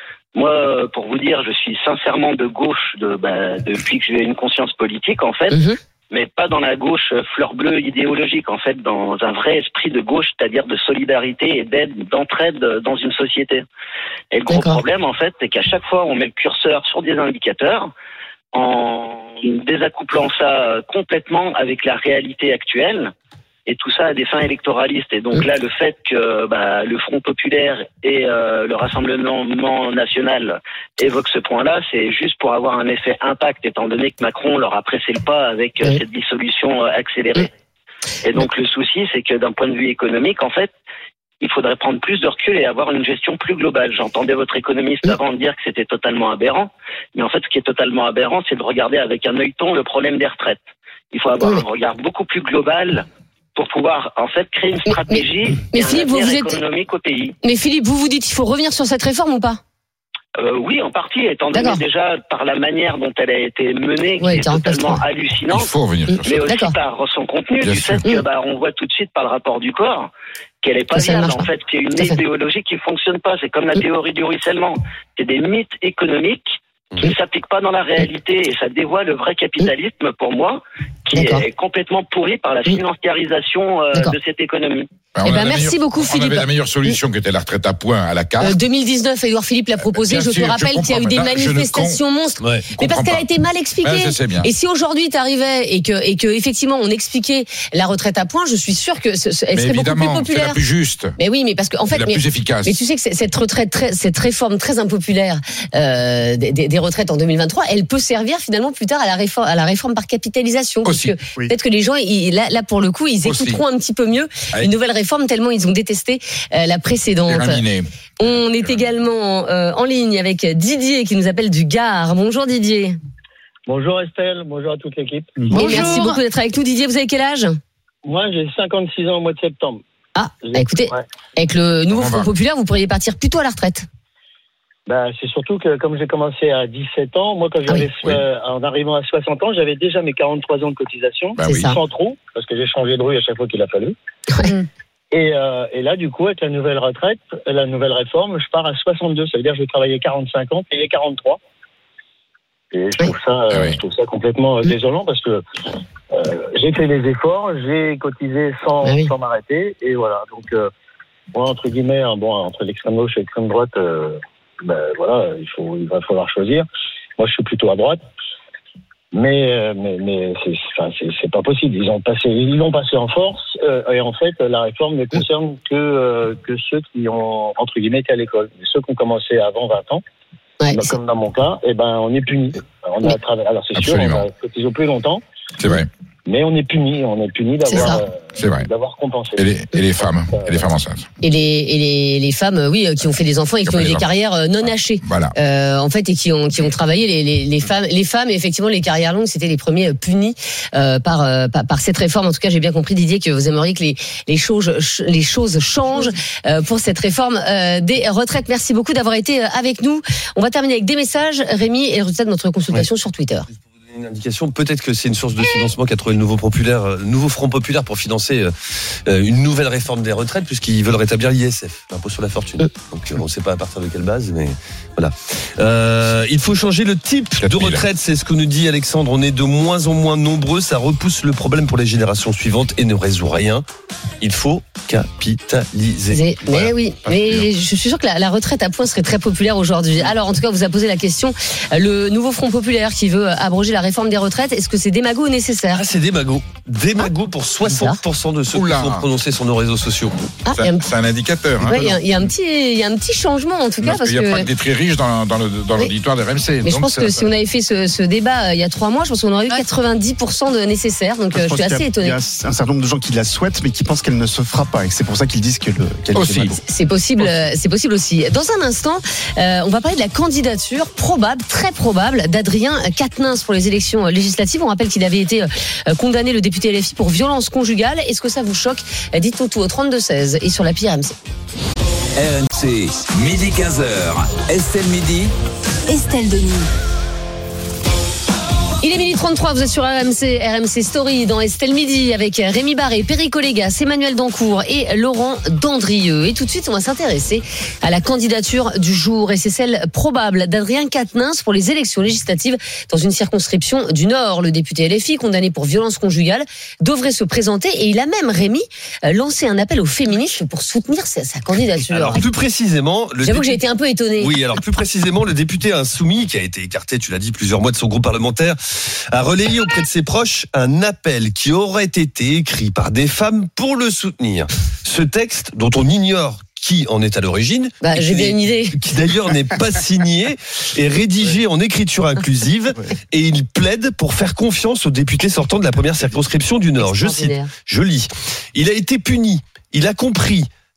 Moi, pour vous dire, je suis sincèrement de gauche de, bah, depuis que j'ai une conscience politique en fait. Mm-hmm. Mais pas dans la gauche fleur bleue idéologique, en fait, dans un vrai esprit de gauche, c'est-à-dire de solidarité et d'aide, d'entraide dans une société. Et le gros D'accord. problème, en fait, c'est qu'à chaque fois, on met le curseur sur des indicateurs, en désaccouplant ça complètement avec la réalité actuelle, et tout ça à des fins électoralistes. Et donc là, le fait que bah, le Front populaire et euh, le Rassemblement national évoquent ce point-là, c'est juste pour avoir un effet impact, étant donné que Macron leur a pressé le pas avec euh, cette dissolution euh, accélérée. Et donc le souci, c'est que d'un point de vue économique, en fait, il faudrait prendre plus de recul et avoir une gestion plus globale. J'entendais votre économiste avant dire que c'était totalement aberrant, mais en fait, ce qui est totalement aberrant, c'est de regarder avec un œilleton le problème des retraites. Il faut avoir un regard beaucoup plus global pour pouvoir en fait créer une stratégie mais, mais et un Philippe, avenir vous, vous êtes... économique au pays. Mais Philippe, vous vous dites qu'il faut revenir sur cette réforme ou pas ? Euh, oui, en partie, étant donné D'accord. déjà par la manière dont elle a été menée, qui Ouais, est totalement hallucinante, Il faut revenir sur mais ça. aussi D'accord. par son contenu, Bien du sûr. fait que bah, on voit tout de suite par le rapport du corps qu'elle est pas Que ça ne viable, marche en pas. fait, qu'il y a une Tout à fait. idéologie qui fonctionne pas. C'est comme la Mm. théorie du ruissellement. C'est des mythes économiques qui Mm. ne s'appliquent pas dans la réalité et ça dévoile le vrai capitalisme pour moi, qui D'accord. est complètement pourri par la financiarisation euh, D'accord. de cette économie. Ben, Eh on a ben, la merci meilleure- beaucoup, On Philippe. avait la meilleure solution qui était la retraite à points à la carte. Euh, deux mille dix-neuf, Édouard Philippe l'a proposé. Bien Je sûr, te je rappelle qu'il y a eu comprends, des mais là, je ne manifestations monstres. Ouais. Mais parce comprends qu'elle a pas. été mal expliquée. Ouais, je sais bien. Et si aujourd'hui tu arrivais et que, et que effectivement on expliquait la retraite à points, je suis sûr que ce, ce- elle Mais serait beaucoup plus évidemment, c'est populaire. la plus juste. Mais oui, mais parce qu'en fait, C'est la mais, plus efficace. mais tu sais que c'est- cette retraite, très, cette réforme très impopulaire euh, des, des- des retraites en deux mille vingt-trois, elle peut servir finalement plus tard à la réforme, à la réforme par capitalisation. Aussi. Parce que Oui. peut-être que les gens, ils- là, là pour le coup, ils Aussi. écouteront un petit peu mieux Ouais. une nouvelle réforme tellement ils ont détesté euh, la précédente. Éraminé. On est également euh, en ligne avec Didier qui nous appelle du Gard. Bonjour Didier. Bonjour Estelle, bonjour à toute l'équipe. Et merci beaucoup d'être avec nous. Didier, vous avez quel âge ? Moi j'ai cinquante-six ans au mois de septembre. Ah, bah écoutez, Ouais. avec le nouveau On Front va. populaire, vous pourriez partir plus tôt à la retraite. Bah, c'est surtout que comme j'ai commencé à dix-sept ans, moi quand Ah j'avais oui. fait, euh, en arrivant à soixante ans, j'avais déjà mes quarante-trois ans de cotisation, Bah C'est oui. ça. sans trou, parce que j'ai changé de rue à chaque fois qu'il a fallu. Ouais. Et, euh, et là, du coup, avec la nouvelle retraite, la nouvelle réforme, je pars à soixante-deux. Ça veut dire que je vais travailler quarante-cinq ans, payer quarante-trois. Et je trouve ça, euh, Ah oui. je trouve ça complètement euh, désolant parce que euh, j'ai fait les efforts, j'ai cotisé sans, Ah oui. sans m'arrêter, et voilà. Donc, euh, moi, entre guillemets, hein, bon, entre l'extrême gauche et l'extrême droite, euh, ben voilà, il faut, il va falloir choisir. Moi, je suis plutôt à droite. Mais, euh, mais, mais c'est, enfin, c'est, c'est pas possible. Ils ont passé, ils l'ont passé en force, euh, et en fait, la réforme ne concerne que, euh, que ceux qui ont, entre guillemets, été à l'école. Et ceux qui ont commencé avant vingt ans, Ouais, bah, c'est- comme dans mon cas, eh ben, on est puni. On a Oui. travaillé, alors c'est sûr, Absolument. on va cotiser plus longtemps, C'est vrai. mais on est puni, on est puni C'est d'avoir, ça. euh, C'est vrai. d'avoir compensé. Et les, et les femmes. Et les femmes enceintes. Et les, et les, les femmes, euh, oui, euh, qui ont fait des enfants et qui Qui ont ont eu fait des des carrières euh, non hachées. Voilà. Euh, en fait, et qui ont qui ont travaillé les, les, les femmes, les femmes, et effectivement, les carrières longues, c'était les premiers euh, punis euh, par, euh, par par cette réforme. En tout cas, j'ai bien compris, Didier, que vous aimeriez que les les choses les choses changent euh, pour cette réforme euh, des retraites. Merci beaucoup d'avoir été euh, avec nous. On va terminer avec des messages, Rémi, et le résultat de notre consultation sur Twitter. Une indication, peut-être que c'est une source de financement qu'a trouvé le nouveau populaire, euh, le nouveau Front populaire pour financer euh, euh, une nouvelle réforme des retraites, puisqu'ils veulent rétablir l'I S F, l'impôt sur la fortune. Donc euh, on ne sait pas à partir de quelle base, mais voilà. Euh, il faut changer le type de quatre mille. retraite, c'est ce que nous dit Alexandre. On est de moins en moins nombreux, ça repousse le problème pour les générations suivantes et ne résout rien. Il faut capitaliser. Mais Voilà. oui, Pas mais sûr. je suis sûr que la, la retraite à points serait très populaire aujourd'hui. Alors, en tout cas, on vous a posé la question. Le nouveau Front populaire qui veut abroger la réforme des retraites, est-ce que c'est démago ou nécessaire ? Ah, c'est des magots. Des magots pour soixante pour cent de ceux Oula. qui sont prononcés sur nos réseaux sociaux. Ah, il y a un C'est c'est un indicateur. Hein. Ouais, il y a- il y, a un petit, il y a un petit changement en tout cas Parce parce qu'il n'y a pas que. que des très riches dans, dans le- dans Oui. l'auditoire de R M C. Mais je Donc, pense ça- que ça- si on avait fait ce, ce débat euh, il y a trois mois, je pense qu'on aurait eu quatre-vingt-dix pour cent de nécessaire. Donc euh, je pense suis qu'il y a- assez Il y étonné. a un certain nombre de gens qui la souhaitent, mais qui pensent qu'elle ne se fera pas. Et c'est pour ça qu'ils disent que le, qu'elle Aussi. est démago. C'est possible, euh, c'est possible aussi. Dans un instant, euh, on va parler de la candidature probable, très probable, d'Adrien Quatennens pour les élections législatives. On rappelle qu'il avait été euh, condamné, le député L F I, pour violence conjugale. Est-ce que ça vous choque ? Dites-nous tout au trente-deux seize et sur l'appli R M C. R M C, midi quinze heures. Estelle Midi. Estelle Denis. Il est midi trente-trois, vous êtes sur R M C, R M C Story dans Estelle Midi avec Rémi Barré, Perico Légas, Emmanuel Dancourt et Laurent Dandrieux. Et tout de suite, on va s'intéresser à la candidature du jour. Et c'est celle probable d'Adrien Quatennens pour les élections législatives dans une circonscription du Nord. Le député L F I, condamné pour violence conjugale, devrait se présenter. Et il a même, Rémi, lancé un appel aux féministes pour soutenir sa, sa candidature. Alors plus précisément, le J'avoue que député- j'ai été un peu étonné. Oui, alors plus précisément, le député insoumis, qui a été écarté, tu l'as dit, plusieurs mois de son groupe parlementaire, a relayé auprès de ses proches un appel qui aurait été écrit par des femmes pour le soutenir. Ce texte, dont on ignore qui en est à l'origine, Bah, et j'ai qui bien n'est- une idée. qui d'ailleurs n'est pas signé, est rédigé en écriture inclusive, et il plaide pour faire confiance aux députés sortants de la première circonscription du Nord. Je cite, Extraordinaire. je lis. Il a été puni, il a compris.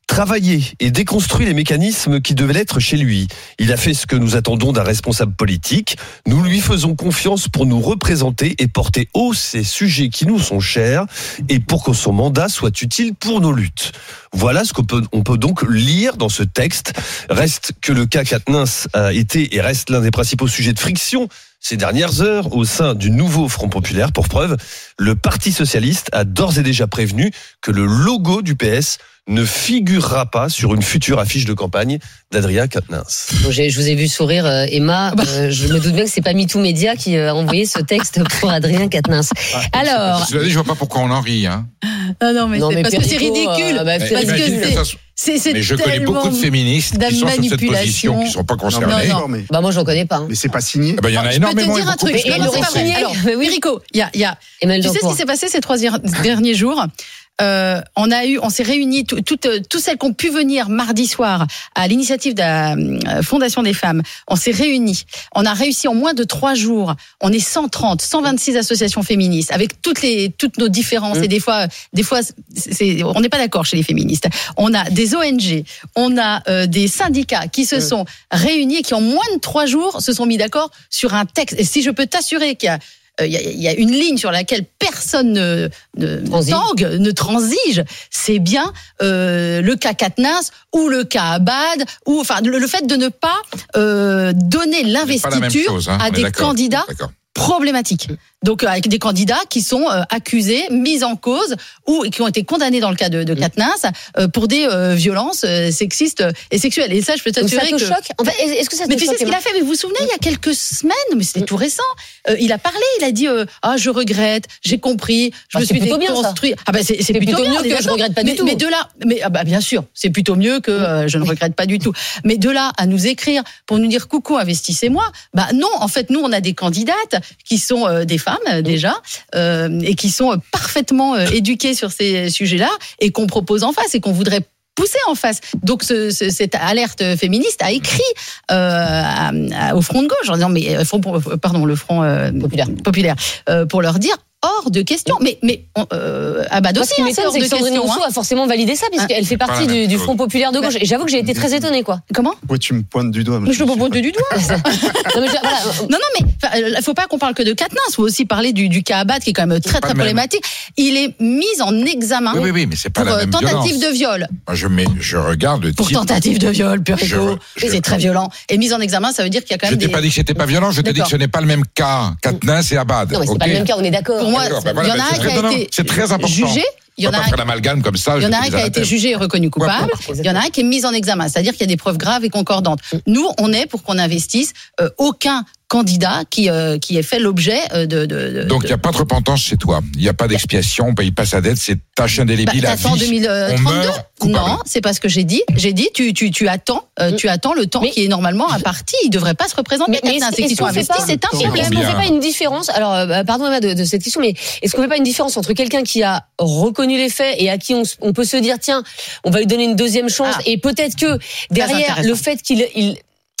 travaillé et déconstruit les mécanismes qui devaient l'être chez lui. Il a fait ce que nous attendons d'un responsable politique. Nous lui faisons confiance pour nous représenter et porter haut ces sujets qui nous sont chers et pour que son mandat soit utile pour nos luttes. Voilà ce qu'on peut, on peut donc lire dans ce texte. Reste que le cas Quatennens a été et reste l'un des principaux sujets de friction ces dernières heures au sein du nouveau Front Populaire. Pour preuve, le Parti Socialiste a d'ores et déjà prévenu que le logo du P S ne figurera pas sur une future affiche de campagne d'Adrien Quatennens. Bon, je vous ai vu sourire, euh, Emma. Euh, je me doute bien que c'est pas MeToo Média qui a envoyé ce texte pour Adrien Quatennens. Alors, je ne vois pas pourquoi on en rit. Hein. Non, non, mais, non, c'est mais parce Perico, que c'est ridicule. Euh, bah, parce Perico, que c'est, ça, c'est, c'est mais je connais beaucoup de féministes qui sont sur cette position, qui ne sont pas concernés. Non, non. Mais, bah moi, j'en connais pas. Hein. mais c'est pas signé. Eh ben, il y en a je énormément. peux te dire un truc. Mais Non, elle non, c'est l'aurait pas vrai. signé. Alors, Mais oui. Perico, il y a, il y a. Emmanuel Tu sais ce Dancourt. qui s'est passé ces trois derniers jours? Euh, on a eu, on s'est réunis, toutes, toutes, toutes celles qui ont pu venir mardi soir à l'initiative de la euh, Fondation des femmes. On s'est réunis. On a réussi en moins de trois jours. On est cent trente, cent vingt-six associations féministes avec toutes les, toutes nos différences. Mmh. Et des fois, des fois, c'est, on n'est pas d'accord chez les féministes. On a des O N G, on a euh, des syndicats qui se mmh. sont réunis et qui en moins de trois jours se sont mis d'accord sur un texte. Et si je peux t'assurer qu'il y a Il y, a, il y a une ligne sur laquelle personne ne, ne tangue, ne transige, c'est bien euh, le cas Quatennens ou le cas Abad, ou enfin le, le fait de ne pas euh, donner l'investiture chose, hein, à des d'accord, candidats d'accord. problématiques. Donc avec des candidats qui sont euh, accusés, mis en cause ou qui ont été condamnés dans le cas de, de Quatennens euh, pour des euh, violences euh, sexistes et sexuelles. Et ça, je peux t'assurer que... ça te choque. En fait, est-ce que ça te mais tu choque, sais ce qu'il a fait? Mais vous vous souvenez, il y a quelques semaines, mais c'était tout récent, euh, il a parlé, il a dit euh, ah je regrette, j'ai compris, je bah, me suis déconstruit. Ah bah c'est, c'est, c'est plutôt, plutôt mieux, mieux que je regrette pas mais, du tout. Mais de là, mais ah bah bien sûr, c'est plutôt mieux que euh, je ne regrette pas du tout. Mais de là à nous écrire pour nous dire coucou, investissez-moi, bah non, en fait nous on a des candidates qui sont euh, des femmes euh, déjà. Euh, et qui sont parfaitement euh, éduqués sur ces sujets-là et qu'on propose en face et qu'on voudrait pousser en face. Donc ce, ce, cette alerte féministe a écrit euh, à, à, au Front de gauche en disant mais euh, front, pardon le Front euh, populaire, populaire euh, pour leur dire hors de question. Mais mais euh, Abad aussi, ce qui m'étonne, hors c'est de que Sandrine question. Rousseau Hein. a forcément validé ça puisqu'elle fait partie du, du Front populaire de gauche. Et j'avoue que j'ai été très étonnée quoi. Comment? Oui, tu me pointes du doigt. Mais je peux pas pointer du doigt. non, mais, voilà. non non mais il faut pas qu'on parle que de Quatennens. Il faut aussi parler du, du cas Abad qui est quand même très très problématique. Il est mis en examen. Oui oui, oui mais c'est pas pour la même tentative violence. de viol. Moi, je mets, je regarde le pour titre. tentative de viol, Perico. C'est je... très violent. Et mise en examen, ça veut dire qu'il y a quand même. Je t'ai des... pas dit que c'était pas violent. Je t'ai dit que ce n'est pas le même cas. Quatennens et Abad. Non mais c'est okay. pas le même cas. On est d'accord. Pour moi, il ben voilà, y en a un qui a été très important. jugé. Il y en a un faire l'amalgame comme ça. Il y en a un qui a été jugé et reconnu coupable. Il y en a un qui est mis en examen, c'est-à-dire qu'il y a des preuves graves et concordantes. Nous, on est pour qu'on investisse euh, aucun candidat qui euh, qui ait fait l'objet de, de, de donc il n'y a pas de repentance chez toi, il n'y a pas d'expiation, on paye pas sa dette, c'est tâche indélébile bah, à vie. deux mille trente-deux Non, c'est pas ce que j'ai dit. J'ai dit tu tu tu attends, euh, tu attends le temps mais, qui est normalement imparti. Il devrait pas se représenter. Mais, mais est-ce, c'est est-ce qu'ils sont investis, pas, c'est un problème. Est-ce qu'on fait pas une différence? Alors euh, pardon Emma de, de cette question, mais est-ce qu'on fait pas une différence entre quelqu'un qui a reconnu les faits et à qui on, on peut se dire tiens, on va lui donner une deuxième chance ah. et peut-être que derrière le fait qu'il il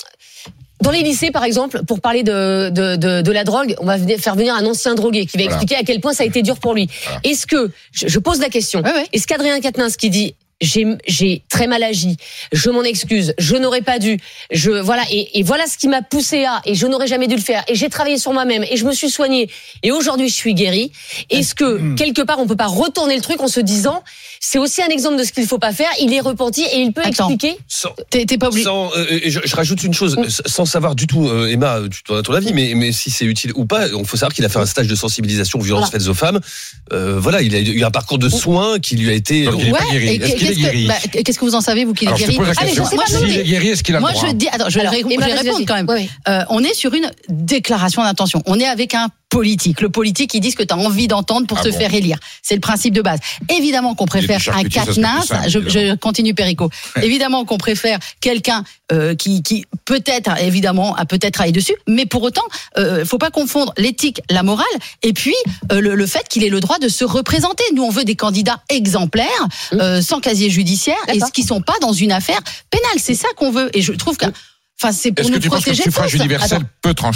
dans les lycées, par exemple, pour parler de, de, de, de la drogue, on va faire venir un ancien drogué qui va voilà. expliquer à quel point ça a été dur pour lui. Voilà. Est-ce que, je, je pose la question, ouais, ouais. est-ce qu'Adrien Quatennens qui dit j'ai, j'ai très mal agi, je m'en excuse, je n'aurais pas dû, je, voilà, et, et voilà ce qui m'a poussé à, et je n'aurais jamais dû le faire, et j'ai travaillé sur moi-même, et je me suis soigné, et aujourd'hui je suis guéri. Est-ce que, quelque part, on peut pas retourner le truc en se disant, c'est aussi un exemple de ce qu'il faut pas faire, il est repenti, et il peut Attends. expliquer? Sans, t'es, t'es pas obligé. Sans, euh, je, je rajoute une chose, mmh. sans savoir du tout, euh, Emma, tu donnes ton avis, mais, mais si c'est utile ou pas, il faut savoir qu'il a fait un stage de sensibilisation aux violences voilà. faites aux femmes. Euh, voilà, il a eu un parcours de soins qui lui a été. Donc, il est ouais, pas guéri. Est-ce qu'il est guéri? Bah, qu'est-ce que vous en savez, vous, qu'il est guéri? Ah, mais je sais pas, s'il est guéri, est-ce qu'il a le Moi, droit? je dis, attends, je vais, Alors, ré- je vais répondre quand même. Oui. Euh, on est sur une déclaration d'intention. On est avec un politique. Le politique, ils disent que tu as envie d'entendre pour ah te bon. faire élire. C'est le principe de base. Évidemment qu'on préfère un Quatennens. Je, je continue, Perico. Évidemment qu'on préfère quelqu'un euh, qui, qui peut-être, évidemment, a peut-être travaillé dessus, mais pour autant, euh, faut pas confondre l'éthique, la morale, et puis euh, le, le fait qu'il ait le droit de se représenter. Nous, on veut des candidats exemplaires, euh, sans casier judiciaire, D'accord. et qui sont pas dans une affaire pénale. C'est ça qu'on veut. Et je trouve que, enfin, c'est pour Est-ce nous que tu protéger. Est-ce que le suffrage tous. universel Attends. peut trancher?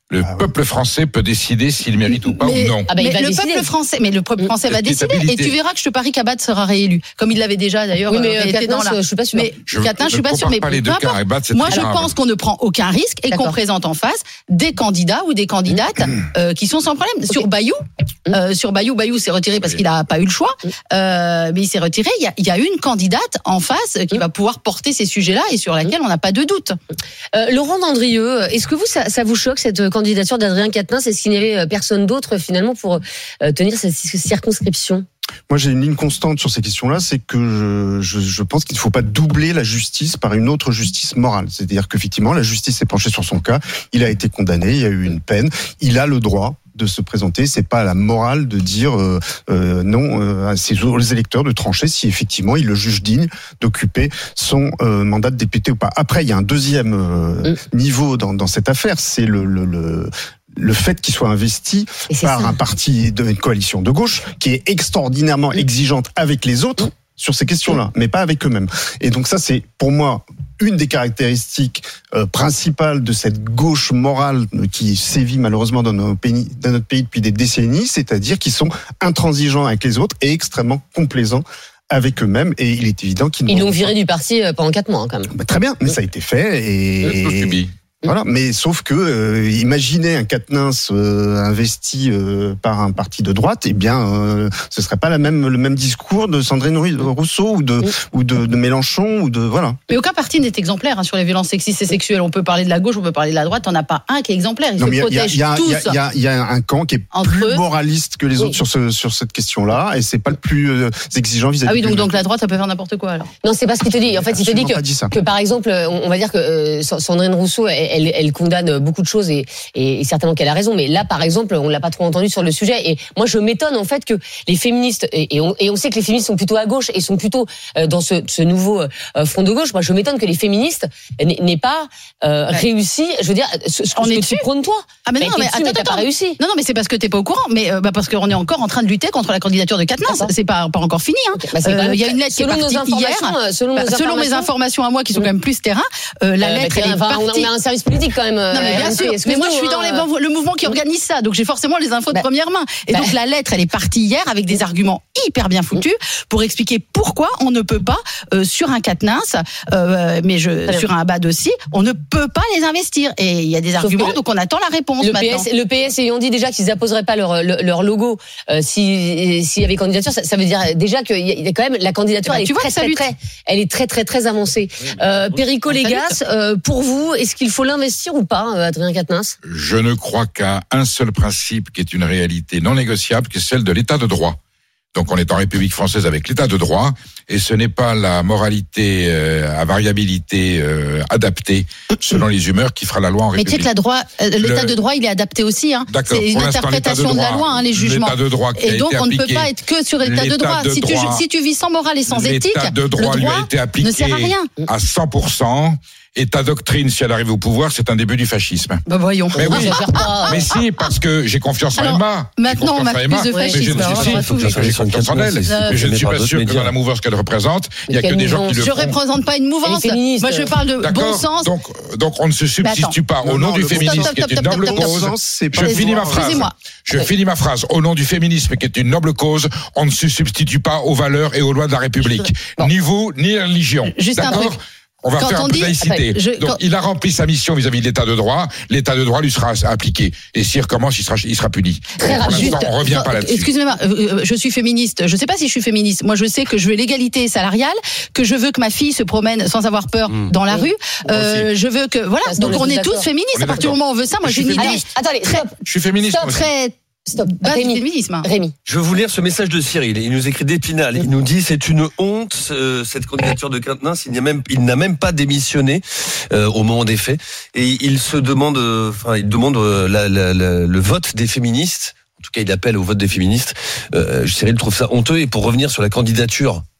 Le Ah, peuple oui. français peut décider s'il mérite ou pas mais, ou non. Ah bah, il mais va le décider. peuple français, mais le peuple français va décider. Et Respectabilité. tu verras que je te parie qu'Abad sera réélu, comme il l'avait déjà d'ailleurs. Oui, mais euh, euh, été dans Quatennens, la- je suis pas sûre. Mais Je Quatennens, je suis pas ne sûre. compare Mais pas les peu deux cas. importe. Abad, c'est Moi, très je grave. pense qu'on ne prend aucun risque et qu'on D'accord. présente en face des candidats ou des candidates euh, qui sont sans problème. Sur Bayou, euh, sur Bayou, Bayou s'est retiré parce qu'il n'a pas eu le choix, euh, mais il s'est retiré. Il y a, il y a une candidate en face qui va pouvoir porter ces sujets-là et sur laquelle on n'a pas de doute. Euh, Laurent Dandrieux, est-ce que vous ça, ça vous choque cette candidature d'Adrien Quatennens? Est-ce qu'il n'y avait personne d'autre finalement pour euh, tenir cette circonscription? Moi, j'ai une ligne constante sur ces questions-là, c'est que je, je, je pense qu'il ne faut pas doubler la justice par une autre justice morale. C'est-à-dire qu'effectivement, la justice s'est penchée sur son cas, il a été condamné, il y a eu une peine, il a le droit de se présenter. C'est pas la morale de dire euh, euh, non euh, à ses aux électeurs de trancher si effectivement ils le jugent digne d'occuper son euh, mandat de député ou pas. Après, il y a un deuxième euh, niveau dans, dans cette affaire, c'est le, le, le le fait qu'il soit investi par ça. un parti d'une coalition de gauche qui est extraordinairement exigeante avec les autres sur ces questions-là, mais pas avec eux-mêmes. Et donc ça, c'est pour moi une des caractéristiques euh, principales de cette gauche morale qui sévit malheureusement dans, nos pays, dans notre pays depuis des décennies, c'est-à-dire qu'ils sont intransigeants avec les autres et extrêmement complaisants avec eux-mêmes, et il est évident qu'ils Ils n'ont l'ont pas- viré du parti euh, pendant quatre mois hein, quand même. Bah, très bien, mais ça a été fait et, Tout subi. voilà, mais sauf que euh, imaginez un Quatennens euh, investi euh, par un parti de droite, eh bien, euh, ce serait pas la même le même discours de Sandrine Rousseau ou de Mm. ou de, de Mélenchon ou de voilà. Mais aucun parti n'est exemplaire hein, sur les violences sexistes et sexuelles. On peut parler de la gauche, on peut parler de la droite. On n'a pas un qui est exemplaire. Ils Non, se mais il y a, protègent il y, a, il y, a, tous. il y, a, il y a un camp qui est Entre plus eux. moraliste que les Oui. autres sur ce sur cette question-là, et c'est pas le plus euh, exigeant vis-à-vis. Ah oui, donc, du- donc la droite, ça peut faire n'importe quoi alors. Non, c'est pas ce qu'il te dit. En fait, il te dit Absolument que, pas dit ça. que par exemple, on on va dire que euh, Sandrine Rousseau, elle, elle, elle condamne beaucoup de choses et, et, et certainement qu'elle a raison. Mais là, par exemple, on l'a pas trop entendu sur le sujet. Et moi, je m'étonne en fait que les féministes et, et, on, et on sait que les féministes sont plutôt à gauche et sont plutôt euh, dans ce, ce nouveau euh, front de gauche. Moi, je m'étonne que les féministes n'aient n'aient pas euh, Ouais. réussi. Je veux dire, ce, ce On que est tu dessus. prônes toi. Ah mais T'as non, été mais dessus, attends, mais t'as attends. pas réussi. Non, non, mais c'est parce que t'es pas au courant, mais euh, bah, parce qu'on est encore en train de lutter contre la candidature de Quatennens. D'accord. C'est pas pas encore fini. Hein. Bah, c'est quand Euh, même Il y a une lettre qui est selon nos partie hier. informations, euh, selon, Bah, nos selon mes informations à moi, qui sont quand même plus terrain, euh, la Euh, lettre bah, elle est enfin, on a- partie. on a un service politique quand même. Non mais bien euh, sûr, excuse-nous, mais moi je suis dans les, hein. le mouvement qui organise ça, donc j'ai forcément les infos de Bah, première main. Et bah. donc la lettre, elle est partie hier avec des arguments hyper bien foutus pour expliquer pourquoi on ne peut pas euh, sur un Quatennens, euh, mais je bien. sur un Abad aussi, on ne peut pas les investir. Et il y a des Sauf arguments, que donc on attend la réponse Le maintenant. P S, le P S ayant dit déjà qu'ils apposeraient pas leur, leur, leur logo euh, si- s'il y avait candidature, ça, ça veut dire déjà qu'il y a- il y a quand même la candidature, Eh ben, elle, tu est vois très, que ça très, lutte. très, elle est très très très avancée. Euh, Perico Ça lutte. Légas, euh, pour vous, est-ce qu'il faut l'investir ou pas, euh, Adrien Quatennens? Je ne crois qu'à un seul principe qui est une réalité non négociable, qui est celle de l'état de droit. Donc on est en République française avec l'état de droit, et ce n'est pas la moralité euh, à variabilité euh, adaptée selon les humeurs qui fera la loi en Mais tu sais République. que la droit, euh, l'état Le- de droit, il est adapté aussi. Hein. D'accord, C'est une pour l'instant, interprétation l'état de, de la droit, loi, hein, les jugements. l'état de droit qui a Et donc été on ne peut appliqué, pas être que sur l'état de l'état droit. de Si tu, droit, si tu vis sans morale et sans éthique, L'état de droit le lui droit a été appliqué ne sert à rien. à cent pour cent. Et ta doctrine, si elle arrive au pouvoir, c'est un début du fascisme. Bah voyons. Mais oui, J'espère pas. mais si, parce que j'ai confiance en Alors, Emma. J'ai maintenant, on confiance en m'accuse Emma, de mais je fascisme. ne Alors, suis on va si, tout j'ai vivre. confiance en elle, Euh, mais je ne suis pas par d'autres sûr que médias. dans la mouvance qu'elle représente, il n'y a Mais que quelle des gens qui le mouvance Je font. représente pas une mouvance. Elle est féministe. Moi, je parle de bon D'accord. sens. Donc, donc on ne se substitue attends. pas au Non, nom non, du le bon féminisme sens. qui est une Stop, stop, noble stop, stop, cause. stop. C'est pas Je le finis ma droit. phrase. Excusez-moi. Je finis ma phrase. Au nom du féminisme qui est une noble cause, on ne se substitue pas aux valeurs et aux lois de la République. Bon. Ni vous, ni la religion. Juste un D'accord truc. On va Quand faire on un peu dit- de laïcité. Attends, je- Donc, quand- il a rempli sa mission vis-à-vis de l'état de droit. L'état de droit lui sera appliqué. Et s'il recommence, il sera, il sera puni. Très Pour rapide. l'instant, on revient Quand- pas là-dessus. Excusez-moi, euh, euh, je suis féministe. Je sais pas si je suis féministe. Moi, je sais que je veux l'égalité salariale, que je veux que ma fille se promène sans avoir peur dans la rue. Euh, je veux que voilà. Ça, Donc on est on est tous tous d'accord. féministes. On est À partir du d'accord. moment où on veut ça, moi Je j'ai une suis idée Allez, attendez, très stop, Je suis féministe. Stop. moi aussi. très stop. base du Rémi, féminisme. Rémi. Je vais vous lire ce message de Cyril. Il nous écrit d'Épinal. Il nous dit c'est une honte euh, cette candidature de Quatennens. Il n'y a même, il n'a même pas démissionné euh, au moment des faits. Et il se demande, euh, enfin, il demande euh, la, la, la, le vote des féministes. En tout cas, il appelle au vote des féministes. Euh, Cyril trouve ça honteux. Et pour revenir sur la candidature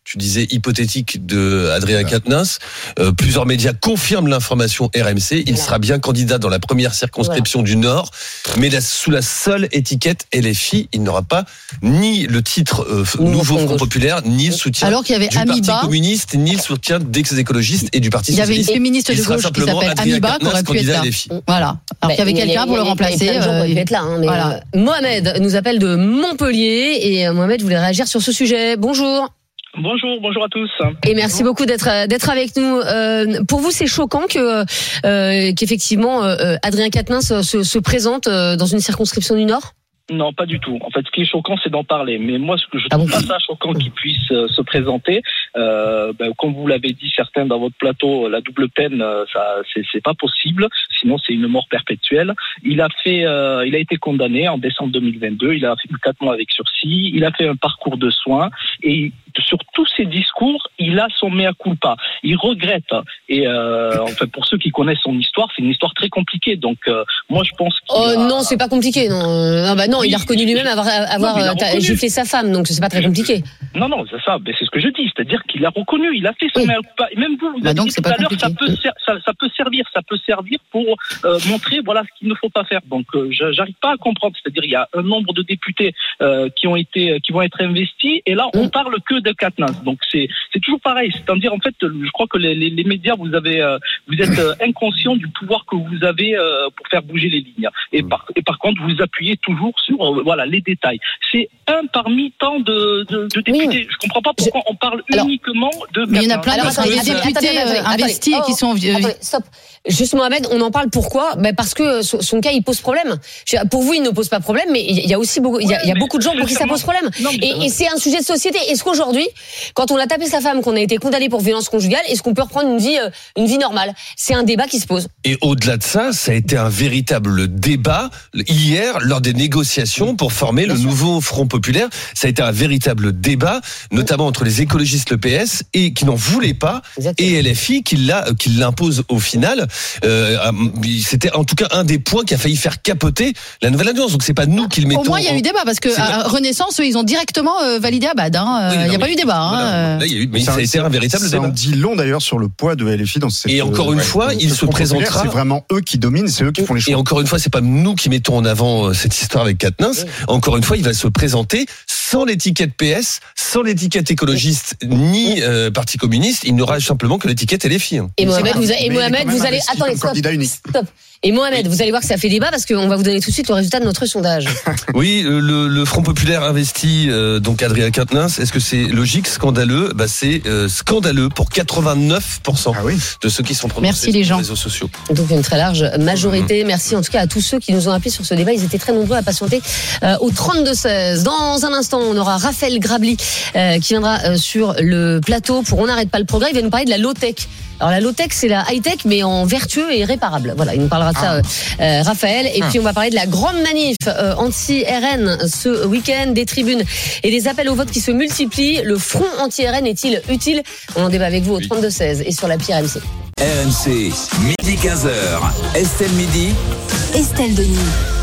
tu disais hypothétique de Adrien Quatennens. Euh, plusieurs médias confirment l'information R M C. Il sera bien candidat dans la première circonscription voilà. du Nord, mais la, sous la seule étiquette L F I. Il n'aura pas ni le titre euh, Nouveau Front Populaire, ni le soutien Alors qu'il y avait du Amiba. Parti communiste, ni le soutien des écologistes et du Parti socialiste. Il y avait une féministe de gauche qui s'appelle Amiba qui aurait pu être là. Voilà. Alors qu'il y avait quelqu'un pour le remplacer. Euh, il va être là. Hein, mais voilà. euh, Mohamed nous appelle de Montpellier et euh, Mohamed voulait réagir sur ce sujet. Bonjour. Bonjour, bonjour à tous. Et merci beaucoup d'être d'être avec nous. Euh, pour vous, c'est choquant que euh, qu'effectivement euh, Adrien Quatennens se, se présente dans une circonscription du Nord ? Non, pas du tout. En fait, ce qui est choquant, c'est d'en parler. Mais moi, ce que je trouve ah bon pas ça choquant qu'il puisse euh, se présenter. Euh, ben, comme vous l'avez dit certains dans votre plateau, la double peine, ça, c'est, c'est pas possible. Sinon, c'est une mort perpétuelle. Il a fait, euh, il a été condamné en décembre deux mille vingt-deux. Il a fait quatre mois avec sursis. Il a fait un parcours de soins et sur tous ses discours, il a son mea culpa. Il regrette. Et euh, enfin, pour ceux qui connaissent son histoire, c'est une histoire très compliquée. Donc, euh, moi, je pense. Oh a... non, c'est pas compliqué. Non, ah bah non, oui, il a reconnu lui-même avoir, avoir non, reconnu. giflé sa femme, donc c'est pas très compliqué. Non, non, c'est ça. Mais c'est ce que je dis, c'est-à-dire qu'il a reconnu, il a fait son oui. mea culpa. Et même vous, vous bah avez donc, dit tout à l'heure, ça peut, ser- ça, ça peut servir, ça peut servir pour euh, montrer, voilà, ce qu'il ne faut pas faire. Donc, euh, j'arrive pas à comprendre. C'est-à-dire, il y a un nombre de députés euh, qui ont été, qui vont être investis, et là, on mmh. parle que de Quatennens. Donc, c'est, c'est toujours pareil. C'est-à-dire, en fait, je crois que les, les, les médias, vous avez, euh, vous êtes euh, inconscient du pouvoir que vous avez euh, pour faire bouger les lignes. Et par, et par contre, vous appuyez toujours sur, euh, voilà, les détails. C'est un parmi tant de, de, de députés. Oui. Je comprends pas pourquoi je... on parle Alors, uniquement de. Mais il y en a plein d'autres députés investis qui sont. Attendez, stop. Juste Mohamed, on en parle pourquoi ? Ben parce que son cas il pose problème. Pour vous, il ne pose pas problème, mais il y a aussi beaucoup, il y a, il y a beaucoup de gens pour qui ça pose problème. Non, et, et c'est un sujet de société. Est-ce qu'aujourd'hui, quand on a tapé sa femme, qu'on a été condamné pour violence conjugale, est-ce qu'on peut reprendre une vie, une vie normale ? C'est un débat qui se pose. Et au-delà de ça, ça a été un véritable débat hier lors des négociations pour former le nouveau Front Populaire. Ça a été un véritable débat, notamment entre les écologistes, le P S, et qui n'en voulaient pas, Exactement. et L F I qui l'a, qui l'impose au final. Euh, c'était en tout cas un des points qui a failli faire capoter la nouvelle alliance. Donc c'est pas nous qui le mettons. Au moins il y a eu débat parce que à pas... Renaissance, eux, ils ont directement euh, validé Abad. Hein. Oui, il n'y a oui. pas eu débat. Voilà. Hein. Là, il y a eu, mais ça, ça a été un véritable ça débat. Ça en dit long d'ailleurs sur le poids de L F I dans cette. Et encore une euh, fois, ouais, il se présentera. C'est vraiment eux qui dominent, c'est eux qui font les choses. Et encore une fois, c'est pas nous qui mettons en avant cette histoire avec Quatennens. Oui. Encore une fois, il va se présenter sans l'étiquette P S, sans l'étiquette écologiste, ni euh, Parti communiste. Il n'aura simplement que l'étiquette L F I. Et Mohamed, vous, a, et Mohamed, vous allez attendez, stop, stop. Et Mohamed, vous allez voir que ça fait débat parce qu'on va vous donner tout de suite le résultat de notre sondage. Oui, le, le Front Populaire investit euh, donc Adrien Quatennens. Est-ce que c'est logique, scandaleux ? Bah c'est euh, scandaleux pour quatre-vingt-neuf pour cent ah oui. de ceux qui sont prononcés sur les réseaux sociaux. Donc une très large majorité. Mmh. Merci en tout cas à tous ceux qui nous ont appelés sur ce débat. Ils étaient très nombreux à patienter euh, au trente-deux seize. Dans un instant, on aura Raphaël Grabli euh, qui viendra euh, sur le plateau pour On n'arrête pas le progrès. Il va nous parler de la low-tech. Alors la low-tech, c'est la high-tech, mais en vertueux et réparable. Voilà, il nous parlera de ça, ah. euh, Raphaël. Et ah. puis on va parler de la grande manif euh, anti-R N ce week-end, des tribunes et des appels au vote qui se multiplient. Le front anti-R N est-il utile ? On en débat avec vous au trente-deux seize et sur l'appli R M C. R M C, midi quinze heures. Estelle Midi. Estelle Denis.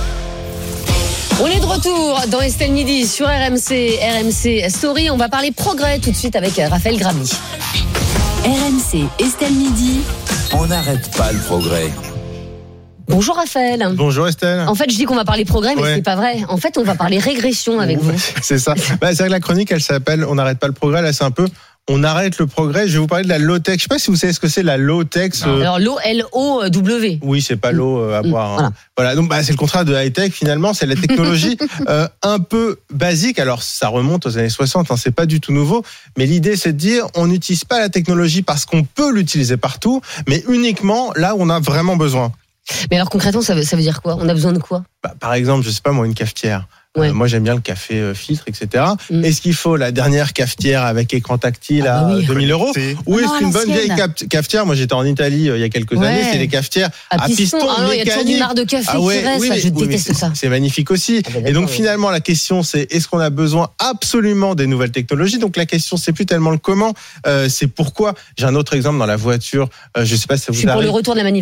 On est de retour dans Estelle Midi sur R M C, R M C Story. On va parler progrès tout de suite avec Raphaël Grabli. R M C, Estelle Midi. On n'arrête pas le progrès. Bonjour Raphaël. Bonjour Estelle. En fait, je dis qu'on va parler progrès, mais ouais. c'est pas vrai. En fait, on va parler régression avec vous. C'est ça. Bah, c'est vrai que la chronique, elle s'appelle On n'arrête pas le progrès. Là, c'est un peu On arrête le progrès. Je vais vous parler de la low-tech. Je sais pas si vous savez ce que c'est la low-tech. Ce... Alors l'eau, L O W. Oui, c'est pas l'eau à boire. Hein. Voilà. voilà. Donc bah, c'est le contraire de high-tech finalement. C'est la technologie euh, un peu basique. Alors ça remonte aux années soixante. Hein, c'est pas du tout nouveau. Mais l'idée c'est de dire on n'utilise pas la technologie parce qu'on peut l'utiliser partout, mais uniquement là où on a vraiment besoin. Mais alors concrètement, ça veut, ça veut dire quoi ? On a besoin de quoi ? bah, Par exemple, je sais pas moi, une cafetière. Ouais. Euh, moi, j'aime bien le café euh, filtre, et cetera. Mm. Est-ce qu'il faut la dernière cafetière avec écran tactile ah bah oui. à deux mille euros c'est... Ou est-ce oh, qu'une bonne vieille cap- cafetière, moi j'étais en Italie euh, il y a quelques ouais. années, c'est les cafetières à, à piston, piston ah, mécanique. Il y a toujours du marc de café ah, ouais, qui reste, oui, ça, je oui, déteste ça. C'est magnifique aussi. Ah, et donc oui. finalement, la question c'est est-ce qu'on a besoin absolument des nouvelles technologies ? Donc la question c'est plus tellement le comment, euh, c'est pourquoi. J'ai un autre exemple dans la voiture, euh, je sais pas si ça vous arrive. Je suis pour le retour de la manivelle.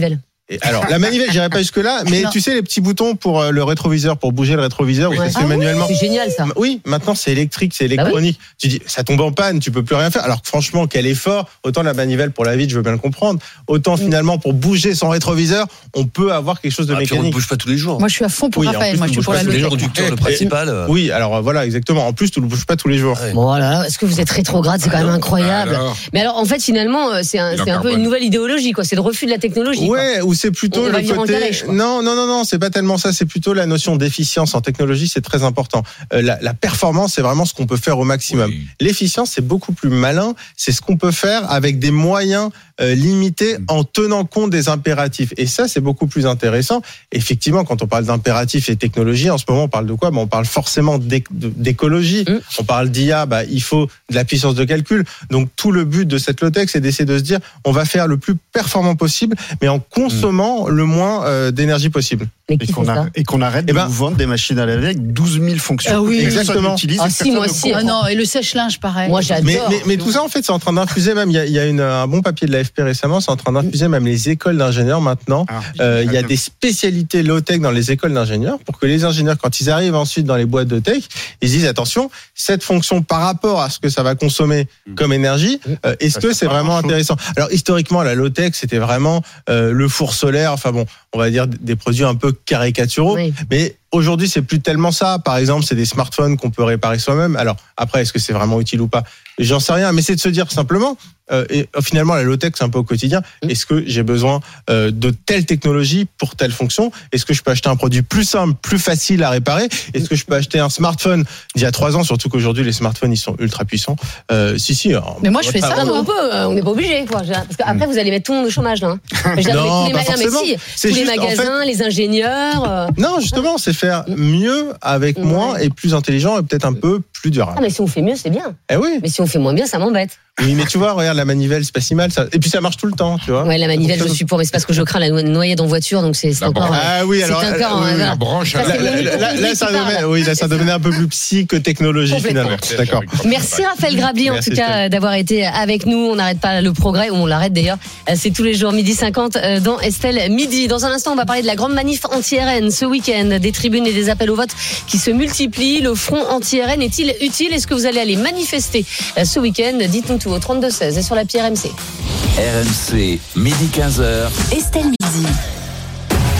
Et alors, la manivelle, j'irai pas jusque-là, mais Non. tu sais, les petits boutons pour euh, le rétroviseur, pour bouger le rétroviseur, Ouais. où ça se Ah fait oui, manuellement. c'est génial ça. Oui, maintenant c'est électrique, c'est électronique. Tu dis, ça tombe en panne, tu peux plus rien faire. Alors que franchement, quel effort. Autant la manivelle pour la vitre, je veux bien le comprendre. Autant finalement pour bouger son rétroviseur, on peut avoir quelque chose de Ah, puis on ne mécanique. bouge pas tous les jours. Moi, je suis à fond pour Oui, en Raphaël. plus, Moi, tu je suis bouges pour pas la tous les Le low-tech. conducteur, le principal. euh, Oui, alors voilà, exactement. En plus, tu ne le bouges pas tous les jours. Ouais. Bon, alors, est-ce que vous êtes rétrograde? C'est quand même incroyable. Alors Mais alors, en fait, finalement, euh, c'est un, Il en c'est un peu carbone. une nouvelle idéologie, quoi. C'est le refus de la technologie. quoi. Ouais, ou c'est plutôt On va le vivre en côté. calèche, quoi. non, non, non, non, c'est pas tellement ça. C'est plutôt la notion d'efficience en technologie. C'est très important. Euh, la, la performance, c'est vraiment ce qu'on peut faire au maximum. Oui. L'efficience, c'est beaucoup plus malin. C'est ce qu'on peut faire avec des moyens euh, limités en tenant compte des impératifs. Et ça, c'est beaucoup plus intéressant. Effectivement, quand on parle d'impératifs et technologie, en ce moment, on parle de quoi? Ben, on parle forcément d'éc- de- d'écologie. Mm. On parle d'I A. Bah, il faut de la puissance de calcul. Donc, tout le but de cette low-tech, c'est d'essayer de se dire, on va faire le plus performant possible, mais en consommant le moins euh, d'énergie possible. Mais Et qui fait qu'on ça? a- et qu'on arrête Eh de ben- nous vendre des machines à laver avec douze mille fonctions. Ah oui, Et personne exactement. n'utilise, Ah et si, personne moi ne aussi. comprend. Ah non, et le sèche-linge, pareil. Moi, j'adore. Mais, mais, mais tout ça, en fait, c'est en train d'infuser même. Il y a, il y a une, un bon papier de l'A F P récemment, c'est en train d'infuser même les écoles d'ingénieurs maintenant. Ah, Euh, il y a des spécialités low-tech dans les écoles d'ingénieurs pour que les ingénieurs, quand ils arrivent ensuite dans les boîtes de tech, ils disent attention, cette fonction par rapport à ce que ça va consommer comme énergie, euh, est-ce Ça, que c'est c'est pas vraiment grand-chose. intéressant? Alors historiquement, la low-tech, c'était vraiment euh, le four solaire. Enfin bon, on va dire des produits un peu caricaturaux. Oui. Mais aujourd'hui, c'est plus tellement ça. Par exemple, c'est des smartphones qu'on peut réparer soi-même. Alors après, est-ce que c'est vraiment utile ou pas? J'en sais rien, mais c'est de se dire simplement, euh, et euh, finalement, la low-tech, c'est un peu au quotidien. Est-ce que j'ai besoin euh, de telle technologie pour telle fonction? Est-ce que je peux acheter un produit plus simple, plus facile à réparer? Est-ce que je peux acheter un smartphone d'il y a trois ans, surtout qu'aujourd'hui, les smartphones, ils sont ultra puissants? euh, Si, si. alors, Mais moi, je fais ça, Ah, mais moi. on peut, euh, on n'est pas obligé, quoi. Parce qu'après, vous allez mettre tout le monde au chômage, là. hein. Je veux dire, Non, avec tous les pas ma- mais forcément. si, C'est tous les juste, en magasins, les ingénieurs. euh, Non, justement, c'est faire mieux avec Ouais. moins et plus intelligent et peut-être un peu plus Ah, durable. mais si on fait mieux, c'est bien. Eh oui. Mais si on fait moins bien, ça m'embête. Oui, mais tu vois, regarde la manivelle, c'est pas si mal. Ça. Et puis ça marche tout le temps, tu vois. Ouais, la manivelle, je suis pour, mais c'est parce que je crains la no- noyade en voiture, donc c'est c'est La encore. branche. Ah oui, c'est alors encore, euh, euh, oui, voilà. La branche Ça, à c'est la- le Là, là, là, ça qui parle. devenait, oui, là, ça devenait un peu plus psy que technologie Complètement. finalement. D'accord. Merci Raphaël Grabli en Merci, tout cas Estelle. d'avoir été avec nous. On n'arrête pas le progrès, ou on l'arrête d'ailleurs. C'est tous les jours midi cinquante euh, dans Estelle Midi. Dans un instant, on va parler de la grande manif anti-R N ce week-end, des tribunes et des appels au vote qui se multiplient. Le front anti-R N est-il utile? Est-ce que vous allez aller manifester euh, ce week-end? Dites-nous tout au trente-deux seize et sur l'appli R M C. R M C, midi quinze heures. Estelle Midi.